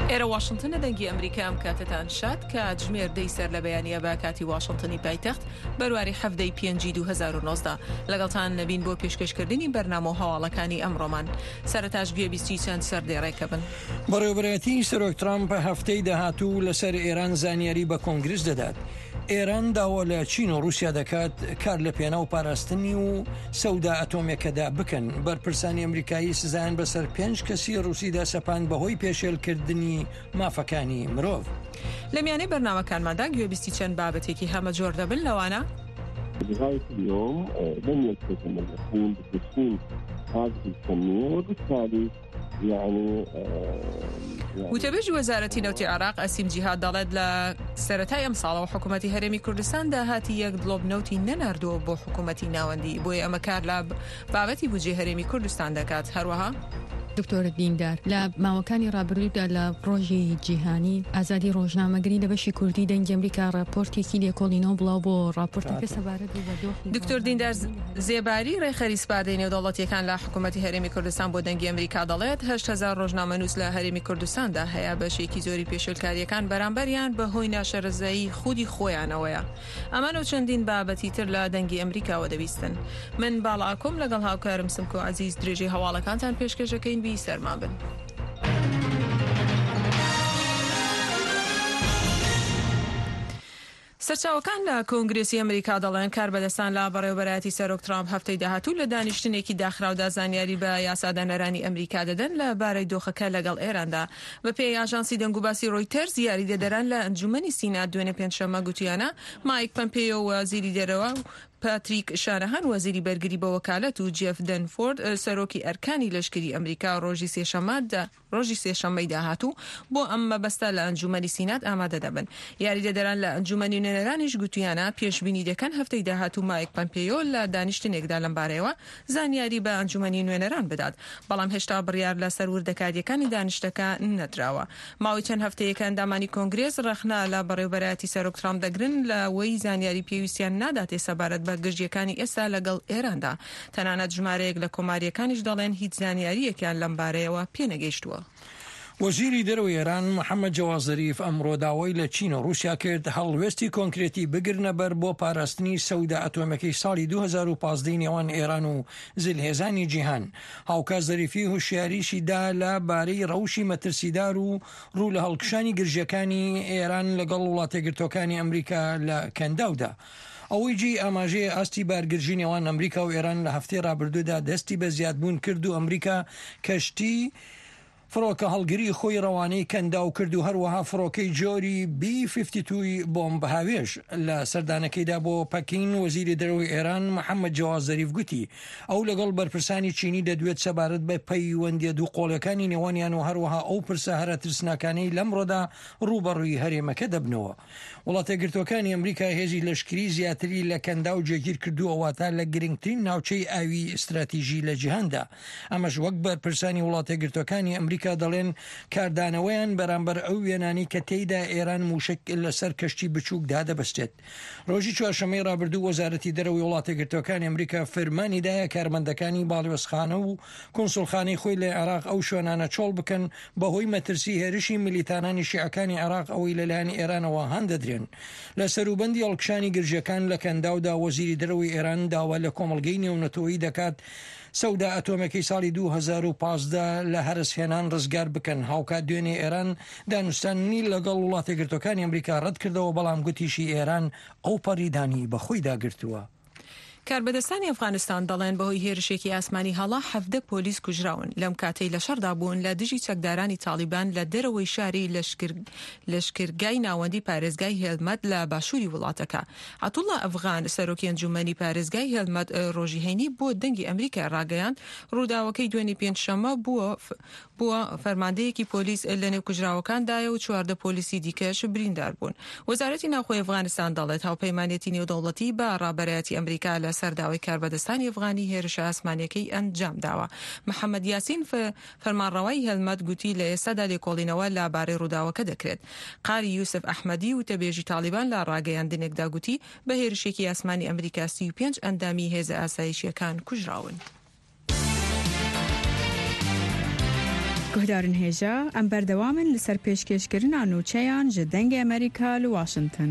ئێرە واشنگتن لە دەنگی ئەمریکا ئەم کاتتان شاد کە جمێر دەی سەر لە بەیانیە بە کاتی واشنگتنی پایتەخت بەرواری 7 2019 لەگەڵتان نەبین بۆ پێشکەشکردنی بەرنامە و هەواڵەکانی ئەمڕۆمان. سەرەتاش گوێبیستی چەند سەردێڕێکە بن. بەڕێوەبەرەتی سەرۆک ترامپ هەفتەی داهاتوو لەسەر ئێران زانیاری بە کۆنگرس دەدات. ئێران داوا لە چین و رووسیا دەکات کار لە پێناو پاراستنی و سەودا ئەتۆمێکەدا بکەن. بەرپرسانی ئەمریکایی سزایان بەسەر 5 کەسی رووسیدا سەپاند بەهۆی پێشێلکردنی مافەکانی مرۆڤ. لە میانەی بەرنامەکانمادا گوێبیستی چەند بابەتێکی هەمە جۆر دەبن لەوانە لغاية اليوم لم يلتزم المسؤول بتسليم هذه الكمية وبالتالي وتبێژی وەزارەتی نەوتی عێراق ئەسیم جیهاد دەڵێت لە سەرەتای ئەم ساڵەوە حکوومەتی هەرێمی کوردستان داهاتی یەک دڵۆب نەوتی نەناردووە بۆ حکوومەتی ناوەندی بۆیە ئەمە کار لە بابەتی بودجێ هەرێمی کوردستان دەکات. هەروەها دکتۆر دیندار لە ماوەکانی ڕابردوودا لە ڕۆژی جیهانی ئازادی ڕۆژنامەگری لە بەشی کوردی دەنگی ئەمریکا راپۆرتێکی لێکۆڵینەوە بڵاو بۆ راپۆرتەکە سەبارەت بە دۆخی دکتۆر دیندار زێباری ڕێخەری سپاردەی نێودەوڵەتیەکان لە حکوومەتی هەرێمی کوردستان بۆ دەنگی ئەمریکا دەڵێت 8,000 ڕۆژنامەنووس لە هەرێمی کوردستاندا هەیە بەشێکی زۆری پێشێلکاریەکان بەرامبەریان بە هۆی ناشەرزایی خودی خۆیانەوەیە. ئەمانە و چەندین بابەتی تر لە دەنگی ئەمریکاوە دەبیستن. من باڵاکۆم لەگەڵ هاوکارم سمکۆ عەزیز درێژەی هەواڵەکانتان پێشکەشەکەین سەرما بن. سەرچاوەکان لە کۆنگرێسی ئەمریکا دەڵێن کار بەدەستان لە بەڕێوەبەرەتی سەرۆک ترامپ هەفتەی داهاتوو لە دانیشتنێکی داخراودا زانیاری بە یاسادانەرانی ئەمریکا دەدەن لە بارەی دۆخەکە لەگەڵ ئێراندا. بە پێی ئاژانسی دەنگوباسی ڕۆیتەرز یاریدەدەران لە ئەنجومەنی سینات دوێنێ پێنجشەممە گوتیانە مایک پەمپێیۆ وەزیری دەرەوە پاتریک شانەهان وەزیری بەرگری بە وەکالەت و جێف دەنفۆرد سەرۆکی ئەرکانی لەشکری ئەمریکا ڕۆژی سێشەممەی داهاتوو بۆ ئەم مەبەستە لە ئەنجومەنی سینات ئامادە دەبن. یاریدەدەران لە ئەنجومەنی نوێنەرانیش گوتیانە پێشبینی دەکەن هەفتەی داهاتوو مایک پەمپێیۆ لە دانیشتنێکدا لەم بارەیەوە زانیاری بە ئەنجومەنی نوێنەران بدات، بەڵام هێشتا بڕیار لە سەروردەکاریەکانی دانیشتەکە نەدراوە. ماوەی چەند هەفتەیەکە ئەندامانی کۆنگرێس ڕەخنا لە بەڕێوەبەرەتی سەرۆک ترامپ دەگرن لە وەی زانیاری پێویستیان ناداتێ سەبارەت بە گەشتیەکانی ئێستا لەگەڵ ئێراندا. تەنانەت ژمارەیەک لە کۆماریەکانیش دەڵێن هیچ زانیاریەکیان لەم بارەیەوە پێنەگەیشتووە. وەزیری دەرەوەی ئێران محەممەد جەواد زەریف ئەمڕۆ داوای لە چین و رووسیا کرد هەڵوێستی کۆنکرێتی بگرنە بەر بۆ پاراستنی سەودا ئەتۆمەکەی ساڵی 2015 نێوان ئێران و زلهێزانی جیهان. هاوکار زەریفی هوشیاریشی دا لە بارەی ڕەوشی مەترسیدار و ڕوو لە هەڵکشانی گرژەکانی ئێران لەگەڵ وڵاتەگرتوەکانی ئەمریکا لە کەنداودا. ئەوەی جی ئاماژەیە ئاستی بارگرژی نێوان ئەمریکا و ئێران لە هەفتەی ڕابردوودا دەستی بە زیادبوون کرد و ئەمریکا کەشتی فڕۆکە هەڵگری خۆی ڕەوانەی کەنداو کرد و هەروەها فڕۆکەی جۆری B-52 بۆمب هاوێژ لە سەردانەکەیدا بۆ پەکین. وەزیری دەرەوەی ئێران محەممەد جەواد زەریف گوتی ئەو لەگەڵ بەرپرسانی چینی دەدوێت سەبارەت بە پەیوەندیە دوو قۆڵەکانی نێوانیان و هەروەها ئەو پرسە هەرە ترسناکانەی لەمڕۆدا ڕوبەڕووی هەرێمەکە دەبنەوە. وڵاتەگرتوەکانی ئەمریکا هێزی لەشکری زیاتری لە کەنداو جێگیر کردووەوەتا لە گرنگترین ناوچەی ئاوی استراتیژی لە جیهاندا. ئەمەش وەک بەرپرسانی وڵاتەگرتوەکانی ئەمریکا دەڵێن کاردانەوەیان بەرامبەر ئەو وێنانی کە تێیدا ئێران موشک لەسەر کەشتی بچووکدا دەبەستێت. ڕۆژی چوارشەمەی ڕابردوو وەزارەتی دەرەوەی وڵاتەگرتوەکانی ئەمریکا فەرمانیدایە کارمەندەکانی باڵیۆزخانە و کۆنسوڵخانەی خۆی لە عێراق ئەو شوێنانە چۆڵ بکەن بەهۆی مەترسی هێرشی میلیتانانی شیعەکانی عێراق ئەوەی لەلایەن ئێرانەوە هەندەدرێن. لە سەروبەندی هەڵکشانی گرژەکان لە کەنداودا وەزیری دەرەوەی ئێران داوا لە کۆمەڵگەی نێونەتەوەیی دەکات سەودا ئەتۆمەکەی ساڵی 2015 لە هەرسهێنان ڕزگار بکەن. هاوکات دوێنێ ئێران دانوستانی لەگەڵ وڵاتەگرتوەکانی ئەمریکا ڕەت کردەوە، بەڵام گوتیشی ئێران ئەو پەڕیدانی بەخۆی داگرتووە. کاربەدەستانی ئەفغانستان دەڵێن بەهۆی هێرشێکی ئاسمانی هەڵا 17 پۆلیس کوژراون. لەم کاتەی لە شەردا بوون لە دژی چەکدارانی تالیبان لە دەرەوەی شاری لەشکرگای ناوەندی پارێزگای هێلمەت لە باشووری وڵاتەکە. عەتوڵا ئەفغان سەرۆکی ئەنجومەنی پارێزگای هێلمەت ڕۆژی هەینی بۆ دەنگی ئەمریکا ڕاگەیاند ڕووداوەکەی دوێنێ پێنجشەممە بووە فەرماندەیەکی پۆلیس لە نێو کوژراوەکاندایە و 14 پۆلیسی دیکەش بریندار بوون. وەزارەتی ناوخۆی ئەفغانستان دەڵێت هاوپەیمانێتی نێودەوڵەتی بە ڕابەرایەتی ئەمریکا لە سەرداوای کاربەدەستانی ئەفغانی هێرشە ئاسمانیەکەی ئەنجام داوە. محەممەد یاسین فەرمانڕەوای هێلمەت گوتی لە ئێستادا لێکۆڵینەوە لەبارەی ڕووداوەکە دەکرێت. قاری یوسف ئەحمەدی و تەبێژی تالیبان لە ڕاگەیاندنێکدا گوتی بە هێرشێکی ئاسمانی ئەمریکا 35 ئەندامی هێزە ئاسایشیەکان کوژراون. گهدارن هێژە ئەم بەردەوامن لەسەر پێشکەشکردنا نوچەیان ji dengê ئەمریکا li Washington.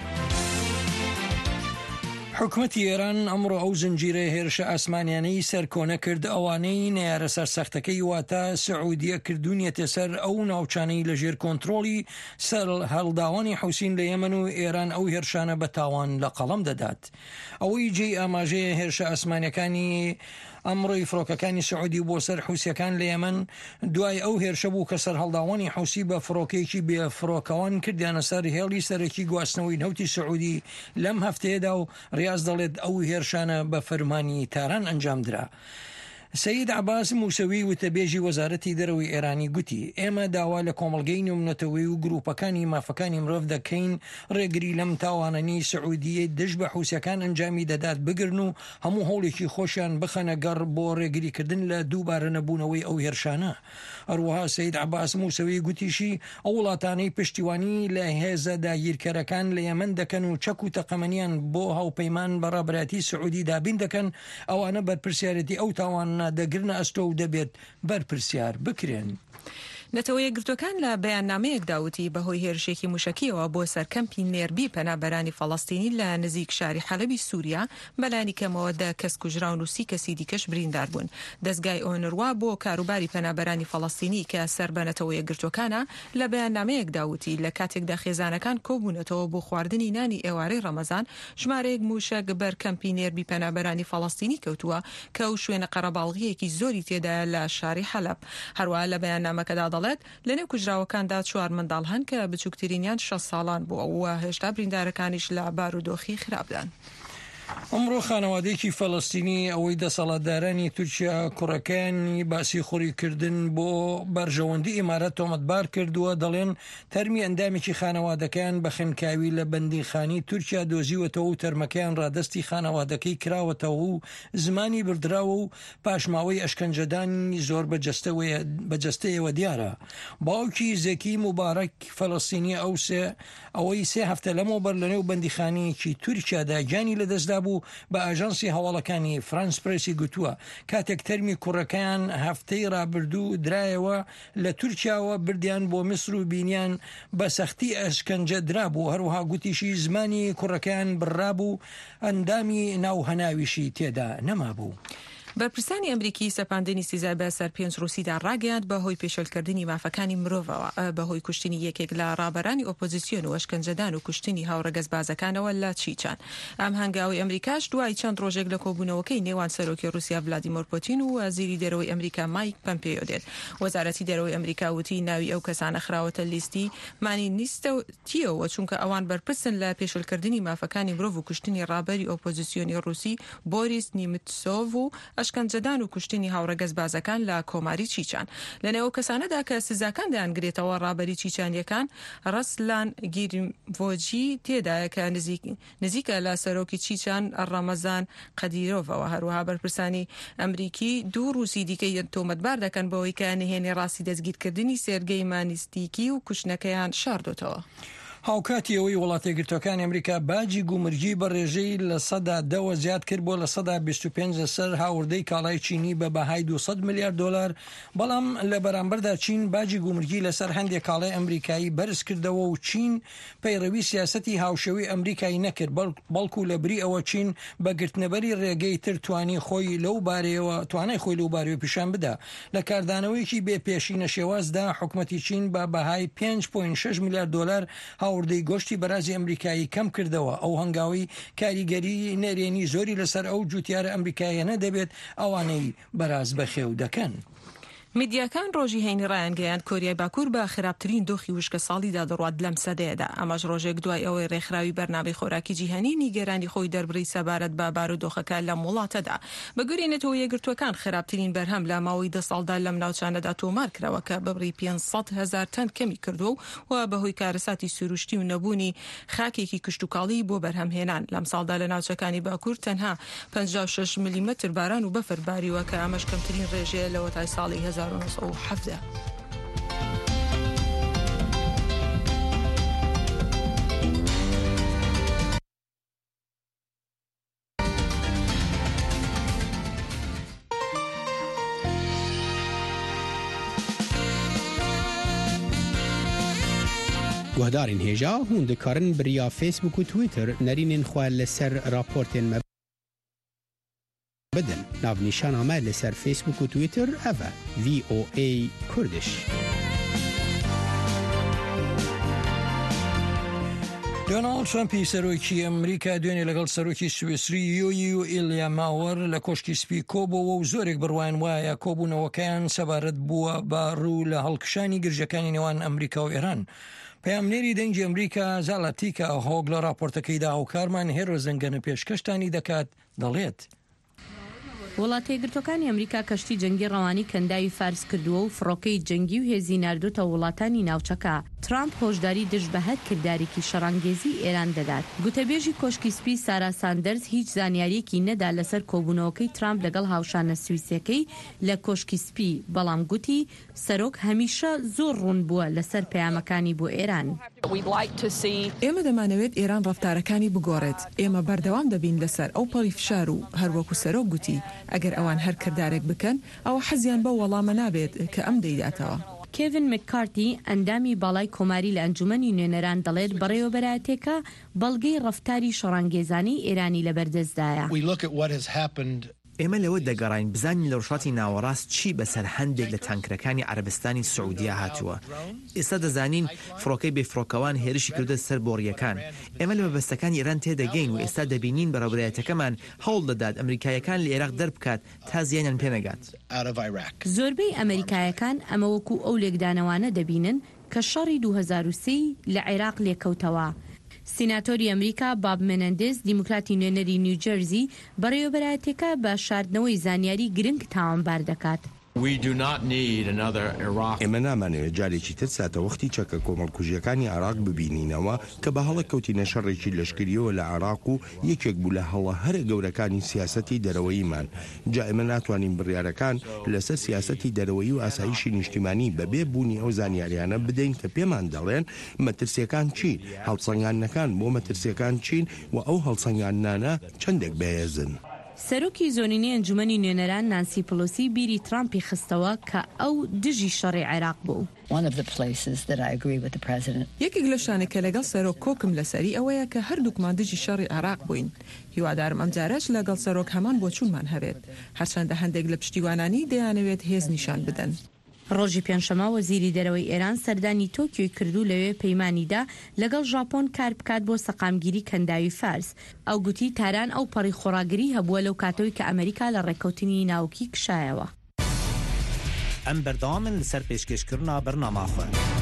حکوومەتی ئێران ئەمڕۆ ئەو زنجیرە هێرشە ئاسمانیانەی سەرکۆنە کرد ئەوانەی نەیارە سەرسەختەکەی واتە سعودیە کردوونیەتە سەر ئەو ناوچانەی لەژێر کۆنتترۆلی سەر هەڵداوانی حوسین لە یەمەن و ئێران ئەو هێرشانە بە تاوان لە قەڵەم دەدات. ئەوەی جێی ئاماژەیە هێرشە ئاسمانیەکانی ئەمڕۆی فڕۆکەکانی سعودی بۆ سەر حوسیەکان لە یەمەن دوای ئەو هێرشە بوو کە سەر هەڵداوانی حوسی بە فڕۆکەیەکی بێفڕۆکەوان کردیانە سەر هێڵی سەرەکی گواستنەوەی نەوتی سعودی لەم هەفتەیەدا و ڕاز دەڵێت ئەو هێرشانە بە فەرمانی تاران ئەنجامدرا. سەید عباس موسەوی وتەبێژی وەزارەتی دەرەوەی ئێرانی گوتی ئێمە داوا لە کۆمەڵگەی نێونەتەوەی و گروپەکانی مافەکانی مرۆڤ دەکەین ڕێگری لەم تاوانەنی سعودیە دژ بە حوسەکان ئەنجامی دەدات بگرن و هەموو هەوڵێکی خۆشیان بخەنە گەڕ بۆ ڕێگریکردن لە دووبارە نەبوونەوەی ئەو هێرشانە. هەروەها سەید عباس موسەوی گوتیشی ئەو وڵاتانەی پشتیوانی لە هێزە داگیرکەرەکان لە یەمەن دەکەن و چەک و تەقەمەنیان بۆ هاوپەیمان بەڕێبەتی سعودی دابین دەکەن ئەوانە بەرپرسیارەتی ئەو تاوان دەگرنە ئەستۆ و دەبێت بەرپرسیار بکرێن. نەتەوە یەکگرتوەکان لە بەیاننامەیەک داوتی بەهۆی هێرشێکی موشکیەوە بۆ سەرکەمپی نێربی پەنابەرانی فەڵەستینی لە نزیک شاری حەلەبی سووریا بەلانی کەمەوەدا کەس کوژراون و 30 کەسی دیکەش بریندار بوون. دەستگای ئۆنروا بۆ کاروباری پەنابەرانی فەڵەستینی کە سەر بە نەتەوە یەکگرتوەکانە لە بەیاننامەیەک داوتی لە کاتێکدا خێزانەکان کۆبوونەتەوە بۆ خواردنی نانی ئێوارەی ڕەمەزان ژمارەیەک موشک بەر کەمپی نێربی پەنابەرانی فەڵەستینی کەوتووە کە ئەو شوێنە قەرەباڵغیەکی زۆری تێدایە لە شاری حەلەب. هەروەها لە بەیاننامەکەدا دەڵێت لەنێو کوژراوەکاندا 4 منداڵ هەن کە بچووکترینیان 6 ساڵان بووە و هێشتا بریندارەکانیش لە بارودۆخی خراپدان. ئەمڕۆ خانەوادەیەکی فەڵەستینی ئەوەی دەسەڵاتدارانی تورکیا کوڕەکانی باسی خوڕیکردن بۆ بەرژەوەندی ئیمارەت تۆمەتبار کردووە دەڵێن تەرمی ئەندامێکی خانەوادەکان بە خنکاوی لە بەندیخانی تورکیا دۆزیوەتەوە و تەرمەکەیان ڕادستی خانەوادەکەی کراوەتەوە و زمانی بردراوە و پاشماوەی ئەشکەنجەدانی زۆر بەجەستەیەوە دیارە. باوکی زەکی موبارەک فەڵەستینی ئەوەی 3 هەفتە لەمەوبەر لەنێو بەندیخانەیەکی تورکیادا گیانی لەدەستدا بوو بە ئاژانسی هەواڵەکانی فرانس پرسی گوتووە کاتێک تەرمی کوڕەکەیان هەفتەی ڕابردوو درایەوە لە تورکیاوە بردیان بۆ میسر و بینیان بە سەختی ئەشکەنجە درابوو. هەروەها گوتیشی زمانی کوڕەکەیان بڕابوو ئەندامی ناوهەناویشی تێدا نەمابوو. بەرپرسانی ئەمریکی سەپاندنی سزای بەسەر 5 رووسیدا ڕاگەیاند بەهۆی پێشەلکردنی مافەکانی مرۆڤەوە بەهۆی کوشتنی یەکێک لە ڕابەرانی ئۆپۆزیسیۆن و ئەشکەنجەدان و کوشتنی هاوڕەگەز بازەکانەوە لە چیچان. ئەم هەنگاوی ئەمریکاش دوای چەند ڕۆژێک لە کۆبوونەوەکەی نێوان سەرۆکی رووسیا ڤلادیمیر پوتین و وەزیری دەرەوەی ئەمریکا مایک پۆمپیۆ دێت. وەزارەتی دەرەوەی ئەمریکا وتی ناوی ئەو کەسانە خراوەتە لیستی مانی نیستەوە چونکە ئەوان بەرپرسن لە پێشەلکردنی مافەکانی مرۆڤ و کوشتنی ڕابەری ئۆپۆزیسیۆنی رووسی بۆریس نیمتسۆڤ و ئەشکەنجەدان و کوشتنی هاوڕەگەز بازەکان لە کۆماری چیچان. لەنێو کەسانەدا کە سزاکان دەیانگرێتەوە ڕابەری چیچانیەکان ڕەسلان گیرڤۆجی تێدایە کە نزیکە لە سەرۆکی چیچان ڕەمەزان قەدیرۆڤەوە. هەروەها بەرپرسانی ئەمریکی 2 رووسی دیکەی تۆمەتبار دەکەن بەوەی کە نهێنی ڕاستی دەستگیرکردنی سێرگەی مانیستیکی و کوشتنەکەیان شاردۆتەوە. هاوکاتی ئەوەی وڵاتی یەکگرتوەکانی ئەمریکا باجی گومرگی بە ڕێژەی لە 10% زیاد کرد بۆ لە 125 سەر هاوردەی کاڵای چینی بە بەهای 200 میلیارد دلار. بەڵام لە بەرامبەردا چین باجی گومرگی لەسەر هەندێک کاڵای ئەمریکایی بەرز کردەوە و چین پەیڕەوی سیاسەتی هاوشەوی ئەمریکایی نەکرد بەڵکو لە بری ئەوە چین بە گرتنەبەری ڕێگەی تر توانای خۆی لەو بارەوە پیشان بدا. لە کاردانەوەیەکی بێ پێشینە شێوازدا حکومەتی چین بە بەهای 5.6 میلیارد دلار هاوردەی گۆشتی بەرازی ئەمریکایی کەم کردەوە. ئەو هەنگاوی کاریگەری نەرێنی زۆری لەسەر ئەو جوتیارە ئەمریکایانە دەبێت ئەوانەی بەراز بەخێو دەکەن. میدیاکان ڕۆژی هەینی ڕایانگەیاند کۆریای باکوور بە خراپترین دۆخی وشکە ساڵیدا دەڕوات لەم سەدەیەدا. ئەمەش ڕۆژێک دوای ئەوەی ڕێکخراوی بەرنامەی خۆراکی جیهانی نیگەرانی خۆی دەربڕی سەبارەت بە بارودۆخەکە لەم وڵاتەدا. بەگوێرێنێتەوە یەکگرتوەکان خراپترین بەرهەم لە ماوەی 10 ساڵدا لەم ناوچانەدا تۆمار کراوە کە بەبڕی 500,000 تەن کەمی کردو و بەهۆی کارەساتی سروشتی و نەبوونی خاکێکی کشتتوکاڵی بۆ بەرهەمهێنان. لەم ساڵدا لە ناوچەکانی باکوور تەنها 56 میلیمەتر باران و بەفر باریوە کە ئەمەش کەمترین ڕێژەیە لەوە تای ساڵی 1970. گهدارین هێژا هون دکارن بریا فیسبوک و تویتر نرینین خواه لسر راپورتین بدن ناو نیشان آمد لسر فیسبوک و تویتر اوه VOA کردش. دۆناڵد ترامپی سەرۆکی ئەمریکا دوێنێ لەگەڵ سەرۆکی سوێسری یۆیی و ئیلیا ماوەر لە کۆشکی سپی کۆبەوە و زۆرێک بڕوان وایە کۆبوونەوەکەیان سەبارەت بووە بە ڕوو لە هەڵکشانی گرژەکانی نێوان ئەمریکا و ئێران. پەیامنێری دەنگی ئەمریکا زالاتیکە هۆگ لە راپۆرتەکەیدا و کارمان هێرۆ زەنگەنە پێشکەشتانی دەکات دەڵێت. وڵاتە یەکگرتوەکانی ئەمریکا کەشتی جەنگی ڕەوانی کەنداوی فارس کردووە و فڕۆکەی جەنگی و هێزی ناردوتە وڵاتانی ناوچەکە. ترامپ هۆشداری دژ بە هەر کردارێکی شەڕانگێزی ئێران دەدات. گوتەبێژی کۆشکی سپی سارا ساندەرز هیچ زانیاریەکی نەدا لەسەر کۆبوونەوەکەی ترامپ لەگەڵ هاوشانە سویسەکەی لە کۆشکی سپی، بەڵام گوتی سەرۆک هەمیشە زۆر ڕوون بووە لەسەر پەیامەکانی بۆ ئێران. ئێمە دەمانەوێت ئێران ڕەفتارەکانی بگۆڕێت. ئێمە بەردەوام دەبین لەسەر ئەو پەڵی فشار و هەروەکو سەرۆک گوتی ئەگەر ئەوان هەر کردارێک بکەن ئەوە حەزیان بە وەڵامە نابێت کە ئەم دەیداتەوە. کێڤن مککارتی ئەندامی باڵای کۆماری لە ئەنجومەنی نوێنەران دەڵێت بەڕێوەبەرایەتێکە بەڵگەی ڕەفتاری شەڕانگێزانی ئێرانی لەبەردەستدایە. ئێمە لەوە دەگەڕین بزانین لە ڕۆژهاتی ناوەڕاست چی بەسەر هەندێک لە تانکەکانی عەرەبستانی سعودیا هاتووە. ئێستا دەزانین فڕۆکەی بێفڕۆکەوان هێرشی کردە سەر بۆڕیەکان. ئێمە لە مەبەستەکانی ئێران تێدەگەین و ئێستا دەبینین بەڕێوەبەرایەتەکەمان هەوڵ دەدات ئەمریکایەکان لە عێراق دەربکات تا زیانیان پێنەگات. زۆربەی ئەمریکایەکان ئەمە وەکو ئەو لێکدانەوانە دەبینن کە شەڕی 2003 لە عێراق لێکەوتەوە. سیناتۆری ئەمریکا باب مێنەندێز دیموکراتی نوێنەری نیوجەرزی بەڕێوەبەرایەتێکە بە شاردنەوەی زانیاری گرنگ تاوانبار دەکات. ئێمە نامانەوێت جارێکی تر ساتەوەختی چەکە کۆمەڵکوژیەکانی عێراق ببینینەوە کە بە هەڵە کەوتینە شەڕێکی لەشکریەوە لە عێراق و یەکێک بوو لە هەڵە هەرە گەورەکانی سیاسەتی دەرەوەییمان. جا ئێمە ناتوانین بڕیارەکان لەسەر سیاسەتی دەرەوەیی و ئاسایشی نیشتیمانی بەبێ بوونی ئەو زانیاریانە بدەین کە پێمان دەڵێن مەترسیەکان چین، هەڵسەنگاندنەکان بۆ مەترسیەکان چین و ئەو هەڵسەنگاندنانە چەندێک بەهێزن. سەرۆکی زۆنینەی ئەنجومەنی نوێنەران نانسی پلۆسی بیری ترامپی خستەوە کە ئەو دژی شەڕی عێراق بوو. یەکێک لە شانێک کە لەگەڵ سەرۆک کۆکم لەسەری ئەوەیە کە هەردووکمان دژی شەڕی عێراق بووین. هیوادارم ئەم جارەش لەگەڵ سەرۆک هەمان بۆچوونمان هەبێت. هەرچەندە هەندێک لە پشتیوانانی دەیانەوێت هێز نیشان بدەن. ڕۆژی پێنجشەمە وەزیری دەرەوەی ئێران سەردانی تۆکیۆی کردو لەوێ پەیمانیدا لەگەڵ ژاپۆن کار بکات بۆ سەقامگیری کەنداوی فارس. ئەو گوتی تاران ئەو پەڕی خۆراگری هەبووە لەو کاتەوەی کە ئەمریکا لە ڕێکەوتنی ناوکی کشایەوە. ئەم بەردەوامن لەسەر پێشکەشکردنا بەرنامەخۆ.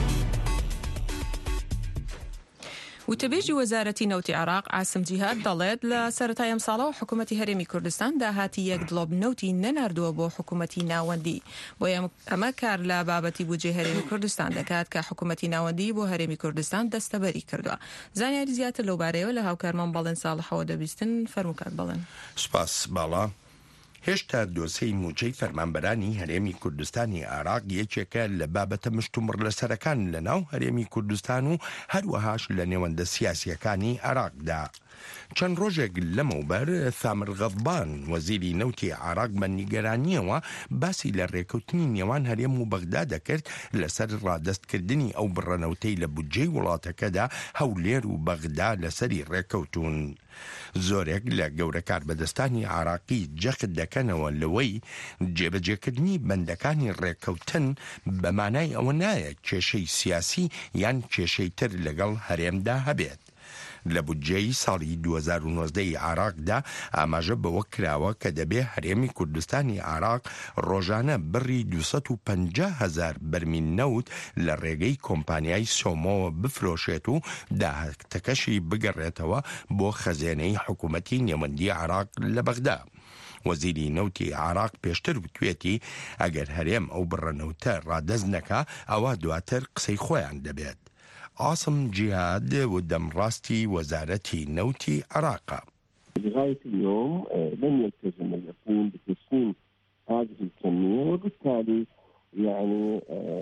وتەبێژی وەزارەتی نەوتی عێراق عاسم جیهاد دەڵێت لە سەرەتای ئەم ساڵەوە حکوومەتی هەرێمی کوردستان داهاتی یەک دڵۆب نەوتی نەناردووە بۆ حکوومەتی ناوەندی. بۆ ئەمە کار لە بابەتی بودجێ هەرێمی کوردستان دەکات کە حکوومەتی ناوەندی بۆ هەرێمی کوردستان دەستەبەری کردووە. زانیاری زیاتر لەو بارەیەوە لە هاوکارمان بەڵێن ساڵحەوە دەبیستن فەرموکات بەڵێن. سپاس باڵا. هێشتا دۆسەی موچەی فەرمانبەرانی هەرێمی کوردستانی عێراق یەکێکە لە بابەتە مشتومڕ لەسەرەکان لە ناو هەرێمی کوردستان و هەروەهاش لە نێوەندە سیاسیەکانی عێراقدا. چەند ڕۆژێک لەمەوبەر ثامر غەضبان وەزیری نەوتی عێراق بە نیگەرانیەوە باسی لە ڕێکەوتنی نێوان هەرێم و بەغدا دەکرد لەسەر ڕادەستکردنی ئەو بڕەنەوتەی لە بودجەی وڵاتەکەدا هەولێر و بەغدا لەسەری ڕێکەوتون. زۆرێک لە گەورە کاربەدەستانی عێراقی جەخت دەکەنەوە لەوەی جێبەجێکردنی بەندەکانی ڕێکەوتن بە مانای ئەوە نایە کێشەی سیاسی یان کێشەی تر لەگەڵ هەرێمدا هەبێت. لە بودجەی ساڵی 2019 عێراقدا ئاماژە بەوە کراوە کە دەبێ هەرێمی کوردستانی عێراق ڕۆژانە بڕی 250,000 بەرمیل نەوت لە ڕێگەی کۆمپانیای سۆمۆوە بفرۆشێت و داهاتەکەشی بگەڕێتەوە بۆ خەزێنەی حکوومەتی نێوەندی عێراق لە بەغدا. وەزیری نەوتی عێراق پێشتر وتوێتی ئەگەر هەرێم ئەو بڕەنەوتە ڕادەست نەکا ئەوە دواتر قسەی خۆیان دەبێت. عاصم جهاد ودم راستي وزارة نوتي عراق. لغاية اليوم لم يلتزم المسؤول بتسليم هذه الكمية وبالتالي يعني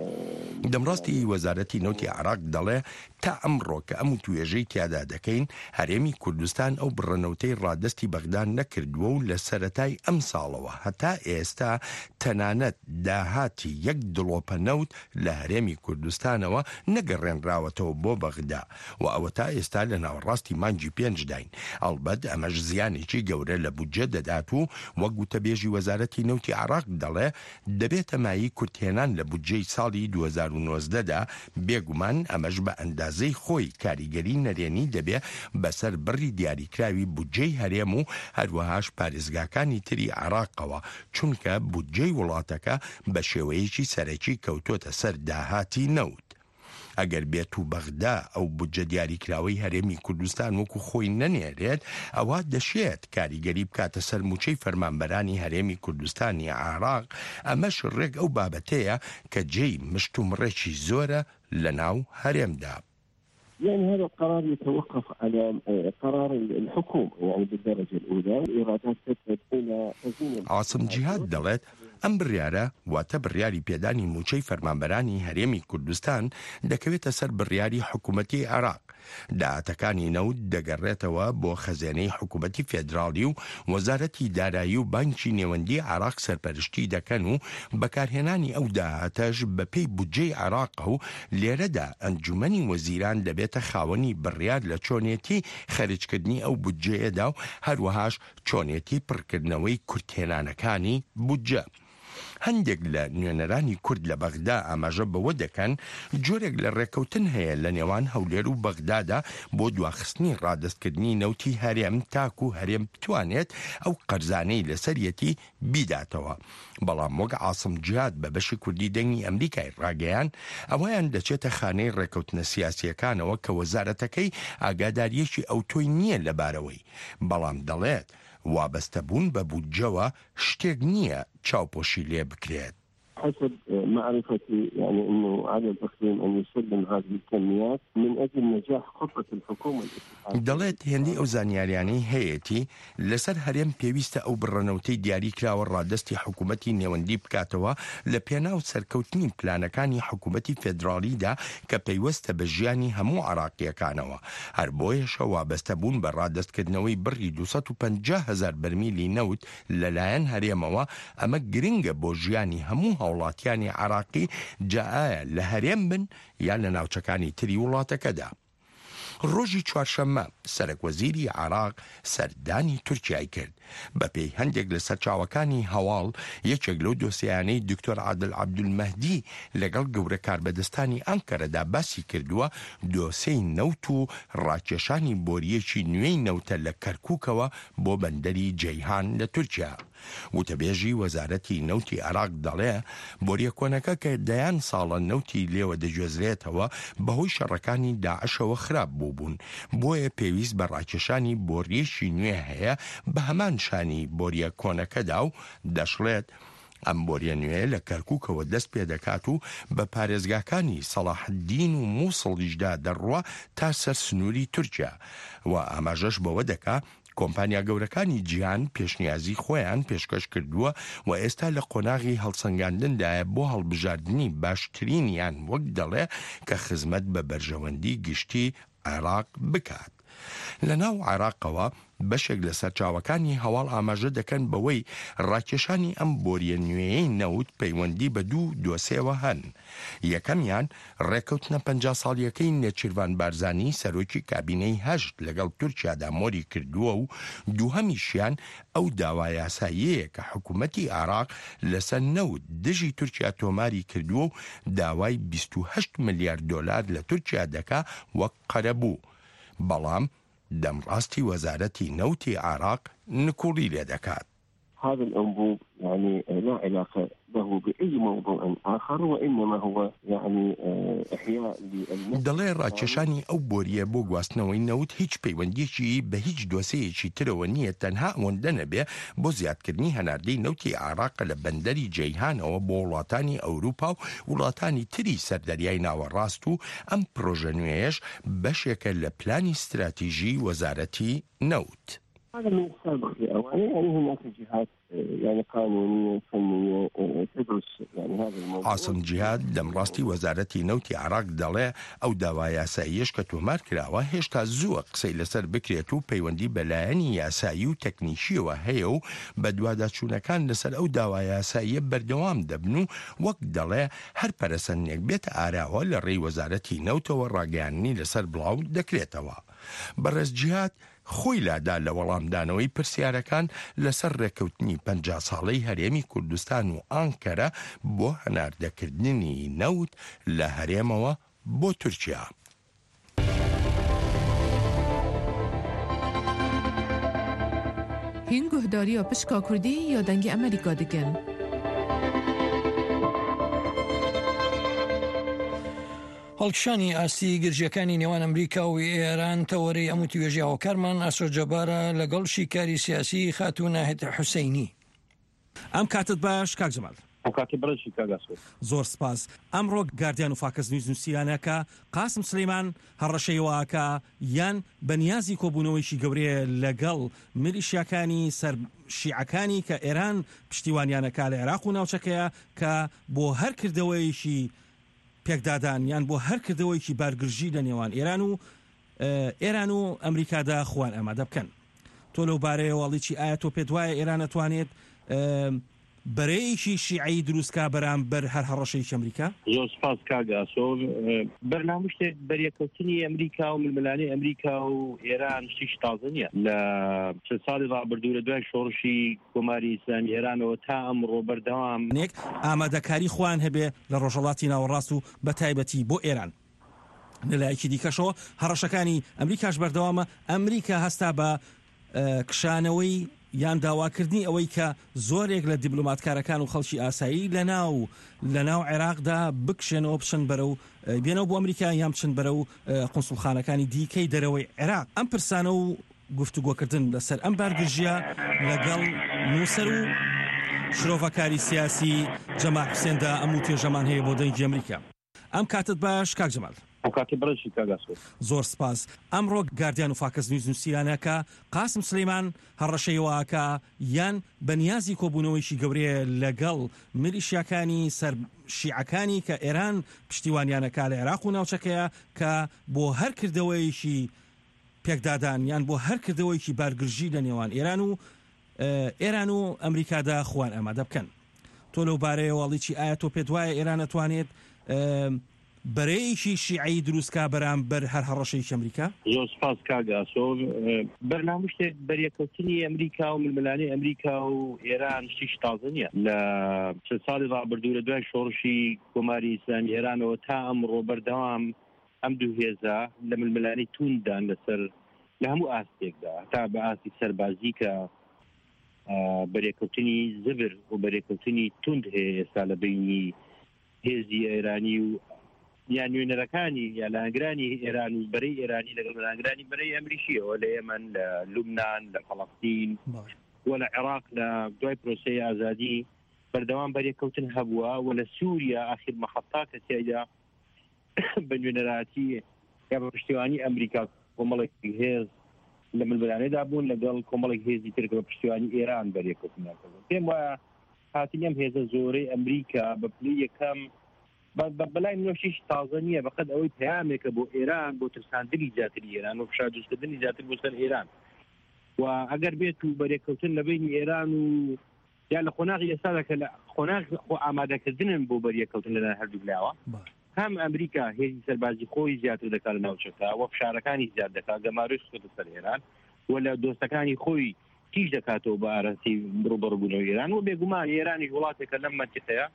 دەمڕاستی وەزارەتی نەوتی عراق دەڵێ تا ئەمڕۆ کە ئەم توێژەی تیادا دەکەین هەرێمی کوردستان ئەو بڕەنەوتەی ڕادستی بەغداد نەکردووە و لە سەرەتای ئەم ساڵەوە هەتا ئێستا تەنانەت داهاتی یەک دڵۆپە نەوت لە هەرێمی کوردستانەوە نەگەڕێنراوەتەوە بۆ بەغدا و ئەوە تا ئێستا لە ناوەڕاستی مانگی پێنجداین. ئەڵبەت ئەمەش زیانێکی گەورە لە بودجە دەدات و وەک وتەبێژی وەزارەتی نەوتی عراق دەڵێ دەبێتە مایی کورتێنان لە بودجەی ساڵی 2019دا بێگومان ئەمەش بە ئەندازەی خۆی کاریگەری نەرێنی دەبێ بەسەر بڕی دیاریکراوی بودجەی هەرێم و هەروەهاش پارێزگاکانی تری عراقەوە چونکە بودجەی وڵاتەکە بە شێوەیەکی سەرەکی کەوتۆتە سەر داهاتی نەوت. ئەگەر بێت و بەغدا ئەو بودجە دیاریکراوەی هەرێمی کوردستان وەکو خۆی نەنێرێت ئەوە دەشێت کاریگەری بکاتە سەر موچەی فەرمانبەرانی هەرێمی کوردستانی عراق. ئەمەش ڕێک ئەو بابەتەیە کە جێی مشت و مڕێکی زۆرە لە ناو هەرێمدا. يعني هذا القرار يتوقف على قرار الحكومة يعني بالدرجة الأولى والإيرادات تذهب إلى تزيين. عاصم جهاد دەڵێت ئەم بڕیارە واتە بڕیاری پێدانی موچەی فەرمانبەرانی هەرێمی کوردستان دەکەوێتە سەر بڕیاری حکوومەتی عراق. داهاتەکانی نەوت دەگەڕێتەوە بۆ خەزێنەی حکوومەتی فێدراڵی و وەزارەتی دارایی و بانکی نێوەندی عراق سەرپەرشتی دەکەن و بەکارهێنانی ئەو داهاتەش بەپێی بودجەی عراقە و لێرەدا ئەنجومەنی وەزیران دەبێتە خاوەنی بڕیار لە چۆنێتی خەرجکردنی ئەو بودجەیەدا و هەروەهاش چۆنێتی پڕکردنەوەی کورتێنانەکانی بودجە. هەندێک لە نوێنەرانی کورد لە بەغدا ئاماژە بەوە دەکەن جۆرێک لە ڕێکەوتن هەیە لە نێوان هەولێر و بەغدادا بۆ دواخستنی ڕادستکردنی نەوتی هەرێم تاکو هەرێم بتوانێت ئەو قەرزانەی لەسەرەتی بیداتەوە. بەڵام وەک عاصم جهاد بە بەشی کوردی دەنگی ئەمریکای ڕاگەیان ئەوەیان دەچێتە خانەی ڕێکەوتنە سیاسیەکانەوە کە وەزارەتەکەی ئاگاداریەکی ئەوتۆی نییە لەبارەوەی. بەڵام دەڵێت وابەستەبوون بە بودجەوە شتێک نییە چاوپۆشی لێ بکرێت. حسب معرفتي يعني انه على التقديم ان يسلم هذه الكميات من اجل نجاح خطه الحكومه الاتحاديه. دەڵێت هێندەی ئەو زانیاریانەی هەیەی لەسەر هەرێم پێویستە ئەو بڕەنەوتەی دیاری کراوە ڕادستی حکوومەتی نێوەندی بکاتەوە لە پێناو سەرکەوتنی پلانەکانی حکوومەتی فێدراڵیدا کە پەیوەستە بە ژیانی هەموو عراقیەکانەوە. هەر بۆیەشە وابەستەبوون بە ڕادستکردنەوەی بڕی 250,000 بەرمیلی نەوت لەلایەن هەرێمەوە ئەمە گرنگە بۆ ژیانی هەموو وڵاتیانی عراقی جائایە لە هەرێم بن یان لە ناوچەکانی تری وڵاتەکەدا. ڕۆژی چوارشەممە سەرۆکوەزیری عراق سەردانی تورکیای کرد. بەپێی هەندێک لە سەرچاوەکانی هەواڵ یەکێک لەو دۆسیانەی دکتۆر عادل عەبدولمەهدی لەگەڵ گەورە کاربەدەستانی ئەنکەرەدا باسی کردووە دۆسەی نەوت و ڕاکێشانی بۆریەکی نوێی نەوتە لە کەرکووکەوە بۆ بەندەری جەیهان لە تورکیا. وتەبێژی وەزارەتی نەوتی عراق دەڵێ بۆریە کۆنەکە کە دەیان ساڵە نەوتی لێوە دەگوێزرێتەوە بەهۆی شەڕەکانی داعشەوە خراپ بوون. بۆیە پێویست بە ڕاکێشانی بۆریەکی نوێ هەیە بە هەمان شانی بۆریە کۆنەکەدا و دەشڵێت ئەم بۆریە نوێ لە کەرکووکەوە دەست پێ دەکات و بە پارێزگاکانی سەلاحدین و مووسڵیشدا دەڕوە تا سەر سنووری تورکیا و ئاماژەش بەوە دەکا کۆمپانیا گەورەکانی جیهان پێشنیازی خۆیان پێشکەش کردووە و ئێستا لە قۆناغی هەڵسەنگاندندایە بۆ هەڵبژاردننی باشترینیان وەک دەڵێ کە خزمەت بە بەرژەوەندی گشتی عێراق بکات. لە ناو عێراقەوە بەشێک لە سەرچاوەکانی هەواڵ ئاماژە دەکەن بەوەی ڕاکێشانی ئەم بۆریە نوێیەی نەوت پەیوەندی بە دوو دۆسێوە هەن. یەکەمیان ڕێکەوتنە 50 ساڵیەکەی نێچیروان بارزانی سەرۆکی کابینەی هەشت لەگەڵ تورکیادا مۆری کردووە و دووهەمیشیان ئەو داوا یاساییەیە کە حکوومەتی عێراق لەسەر نەوت دژی تورکیا تۆماری کردووە و داوای 28 ملیارد دۆلار لە تورکیا دەکا وەک قەرەبوو. بەڵام دەمڕاستی وەزارەتی نەوتی عراق نکوڵی لێ دەکات. هذا الأنبوب يعني لا علاقة له بأي موضوع آخر وإنما هو يعني إحياء للنفس. دەڵێ ڕاکێشانی ئەو بۆریە بۆ گواستنەوەی نەوت هیچ پەیوەندیەکی بە هیچ دۆسەیەکی ترەوە نییە تەنها ئەوەندە نەبێ بۆ زیادکردنی هەناردەی نەوتی عێراق لە بەندەری جەیهانەوە بۆ وڵاتانی ئەوروپا و وڵاتانی تری سەردەریای ناوەڕاست و ئەم پرۆژە نوێیەش بەشێکە لە پلانی استراتیژی وەزارەتی نەوت. هذا من السابق لأوانه يعني هناك جهات يعني قانونية فنية تدرس يعني هذا الموضوع. عاصم جیهاد لەم ڕاستی وەزارەتی نەوتی عراق دەڵێ ئەو داوای یاساییەش کە تۆمار کراوە هێشتا زووە قسەی لەسەر بکرێت و پەیوەندی بەلایەنی یاسایی و تەکنیشیەوە هەیە و بە دوواداچوونەکان لەسەر ئەو داوای یاساییە بەردەوام دەبن و وەک دەڵێ هەر پەرەسەندێک بێت ئاراوە لە ڕێی وەزارەتی نەوتەوە ڕاگەیاندنی لەسەر بڵاو دەکرێتەوە. بەڕێز جیهاد خۆی لادا لە وەڵامدانەوەی پرسیارەکان لەسەر ڕێکەوتنی 50 ساڵەی هەرێمی کوردستان و ئانکەرە بۆ هەناردەکردنی نەوت لە هەرێمەوە بۆ تورکیا. هین گوهداریە پشکا کوردی یا دەنگی ئەمریکا دەکەن. هەڵکشانی ئاستی گرژەکانی نێوان ئەمریکا و ئێران تەوەرەی ئەم توێژیاوە کارمان ئاسۆجەبارە لەگەڵ شیکاری سیاسی خاتوونە حوسەینی. ئەم کاتت باش کاک جەمال. زۆر سپاس. ئەمڕۆ گاردیان و فاکەس نیوز نووسیانەکە قاسم سلەیمان هەڕەشەیەوەکە یان بەنیازی کۆبوونەوەیشی گەورەیە لەگەڵ میلیشیاکانی سەر شیعەکانی کە ئێران پشتیوانیانەکە لە عێراق و ناوچەکەیە کە بۆ هەر کردەوەیشی پێکدادان یان بۆ هەر کردەوەیکی بارگرژی لە نێوان ئێران و ئەمریکادا خوان ئەمادە بکەن. تۆ لەو بارەیە وەڵیی ئایا تۆ پێت وایە ئێران ئەتوانێت بەرەیەکی شیعی دروستکە بەرامبەر هەر هەڕەشەیەکی ئەمریکا؟ زۆر سپاس کاگاسۆ بەرنامە شتێک بەریەکەوتنی ئەمریکا و ململانی ئەمریکا و ئێران شتێکی تازە نییە. لە چەند ساڵی ڕابردوو لە دوای شۆڕشی کۆماری ئیسلامی ئێرانەوە تا ئەمڕۆ بەردەوام ئامادەکاری خوان هەبێ لە ڕۆژهەڵاتی ناوەڕاست و بە تایبەتی بۆ ئێران. لەلایەکی دیکەشەوە هەڕەشەکانی ئەمریکاش بەردەوامە. ئەمریکا هەستا بە کشانەوەی یان داواکردنی ئەوەی کە زۆرێک لە دیبلۆماتکارەکان و خەڵکی ئاسایی لەناو عێراقدا بکشێنەوە بچن بەرە و بێنەوە بۆ ئەمریکا یان بچن بەرە و قونسوڵخانەکانی دیکەی دەرەوەی عێراق. ئەم پرسانە و گفتوگۆکردن لەسەر ئەم بارگرژیە لەگەڵ نووسەر و شرۆڤەکاری سیاسی جەمال حوسێندا ئەم و توێژەمان هەیە بۆ دەنگی ئەمریکا. ئەم کاتت باش کاک جەمال. زۆر سپاس. ئەمڕۆ گاردیان و فاکەس نیوز نووسیانەکە قاسم سلەیمان هەڕەشەیەوەکە یان بەنیازی کۆبوونەوەیشی گەورەیە لەگەڵ میلیشیاکانی سەر شیعەکانی کە ئێران پشتیوانیانەکە لە عێراق و ناوچەکەیە کە بۆ هەر کردەوەیکی پێکدادان یان بۆ هەر کردەوەیکی بارگرژی لە نێوان ئێران و ئەمریکادا خوان ئەمادە بکەن. تۆ لەو بارەیە وەڵیی ئایا تۆ پێت وایە ئێران ئەتوانێت بەرەیەکی شیعی دروستکە بەرامبەر هەر هەڕەشەیەکی ئەمریکا؟ زۆر سپاس کاگاسۆ بەرنامە شتێک بەریەکەوتنی ئەمریکا و ململانی ئەمریکا و ئێران شتێکی تازە نییە. لە چەند ساڵی ڕابردوو لە دوای شۆڕشی کۆماری ئیسلامی ئێرانەوە تا ئەمڕۆ بەردەوام ئەم دوو هێزە لە ململانی توندان لەسەر لە هەموو ئاستێکدا تا بە ئاستی سەربازی کە بەریەکەوتنی زبر و بەریەکەوتنی تند هەیە ئێستا لە بینی هێزی ئێرانی و یان نوێنەرەکانی یا لەنگرانی ئێران و بەرەی ئێرانی لەگەڵ لەنگرانی بەرەی ئەمریکیەوە لە ئێمن لە لوبنان لە فەڵەستین و لە عێراق لە دوای پرۆسەی ئازادی بەردەوام بەریەکەوتن هەبووە و لە سووریا ئاخر مەخەتا کە تیایدا بە نوێنەراتی یا بە پشتیوانی ئەمریکا کۆمەڵێکی هێز لە ململانەدا بوون لەگەڵ کۆمەڵێک هێزی ترکە بە پشتیوانی ئێران بەریەکەوتنەکەن. پێم وایە هاتنی ئەم هێزە زۆرەی ئەمریکا بە پلەی یەکەم بەلای منۆشیش تازە نییە بەقەت ئەوەی پەیامێکە بۆ ئێران بۆ ترساندنی زیاتری ئێران و فشاردوستکردنی زیاتر بۆ سەر ئێران و ئەگەر بێت و بەریەکەوتن لە بینی ئێران و یا لە خۆناغی ئێستادا کە لە خۆناغ ئامادەکردنن بۆ بەریەکەوتن لەلایەن هەردوو لایەوە هەم ئەمریکا هێزی سەربازی خۆی زیاتر دەکات لە ناوچەکە و فشارەکانی زیاد دەکات گەماروی خۆت سەر ئێران و لە دۆستەکانی خۆی تیژ دەکاتەوە بە ئاراسی ڕوبەڕووبوونەوەی ئێران و بێگومان ئێرانیش وڵاتێکە لەم منتیقەیە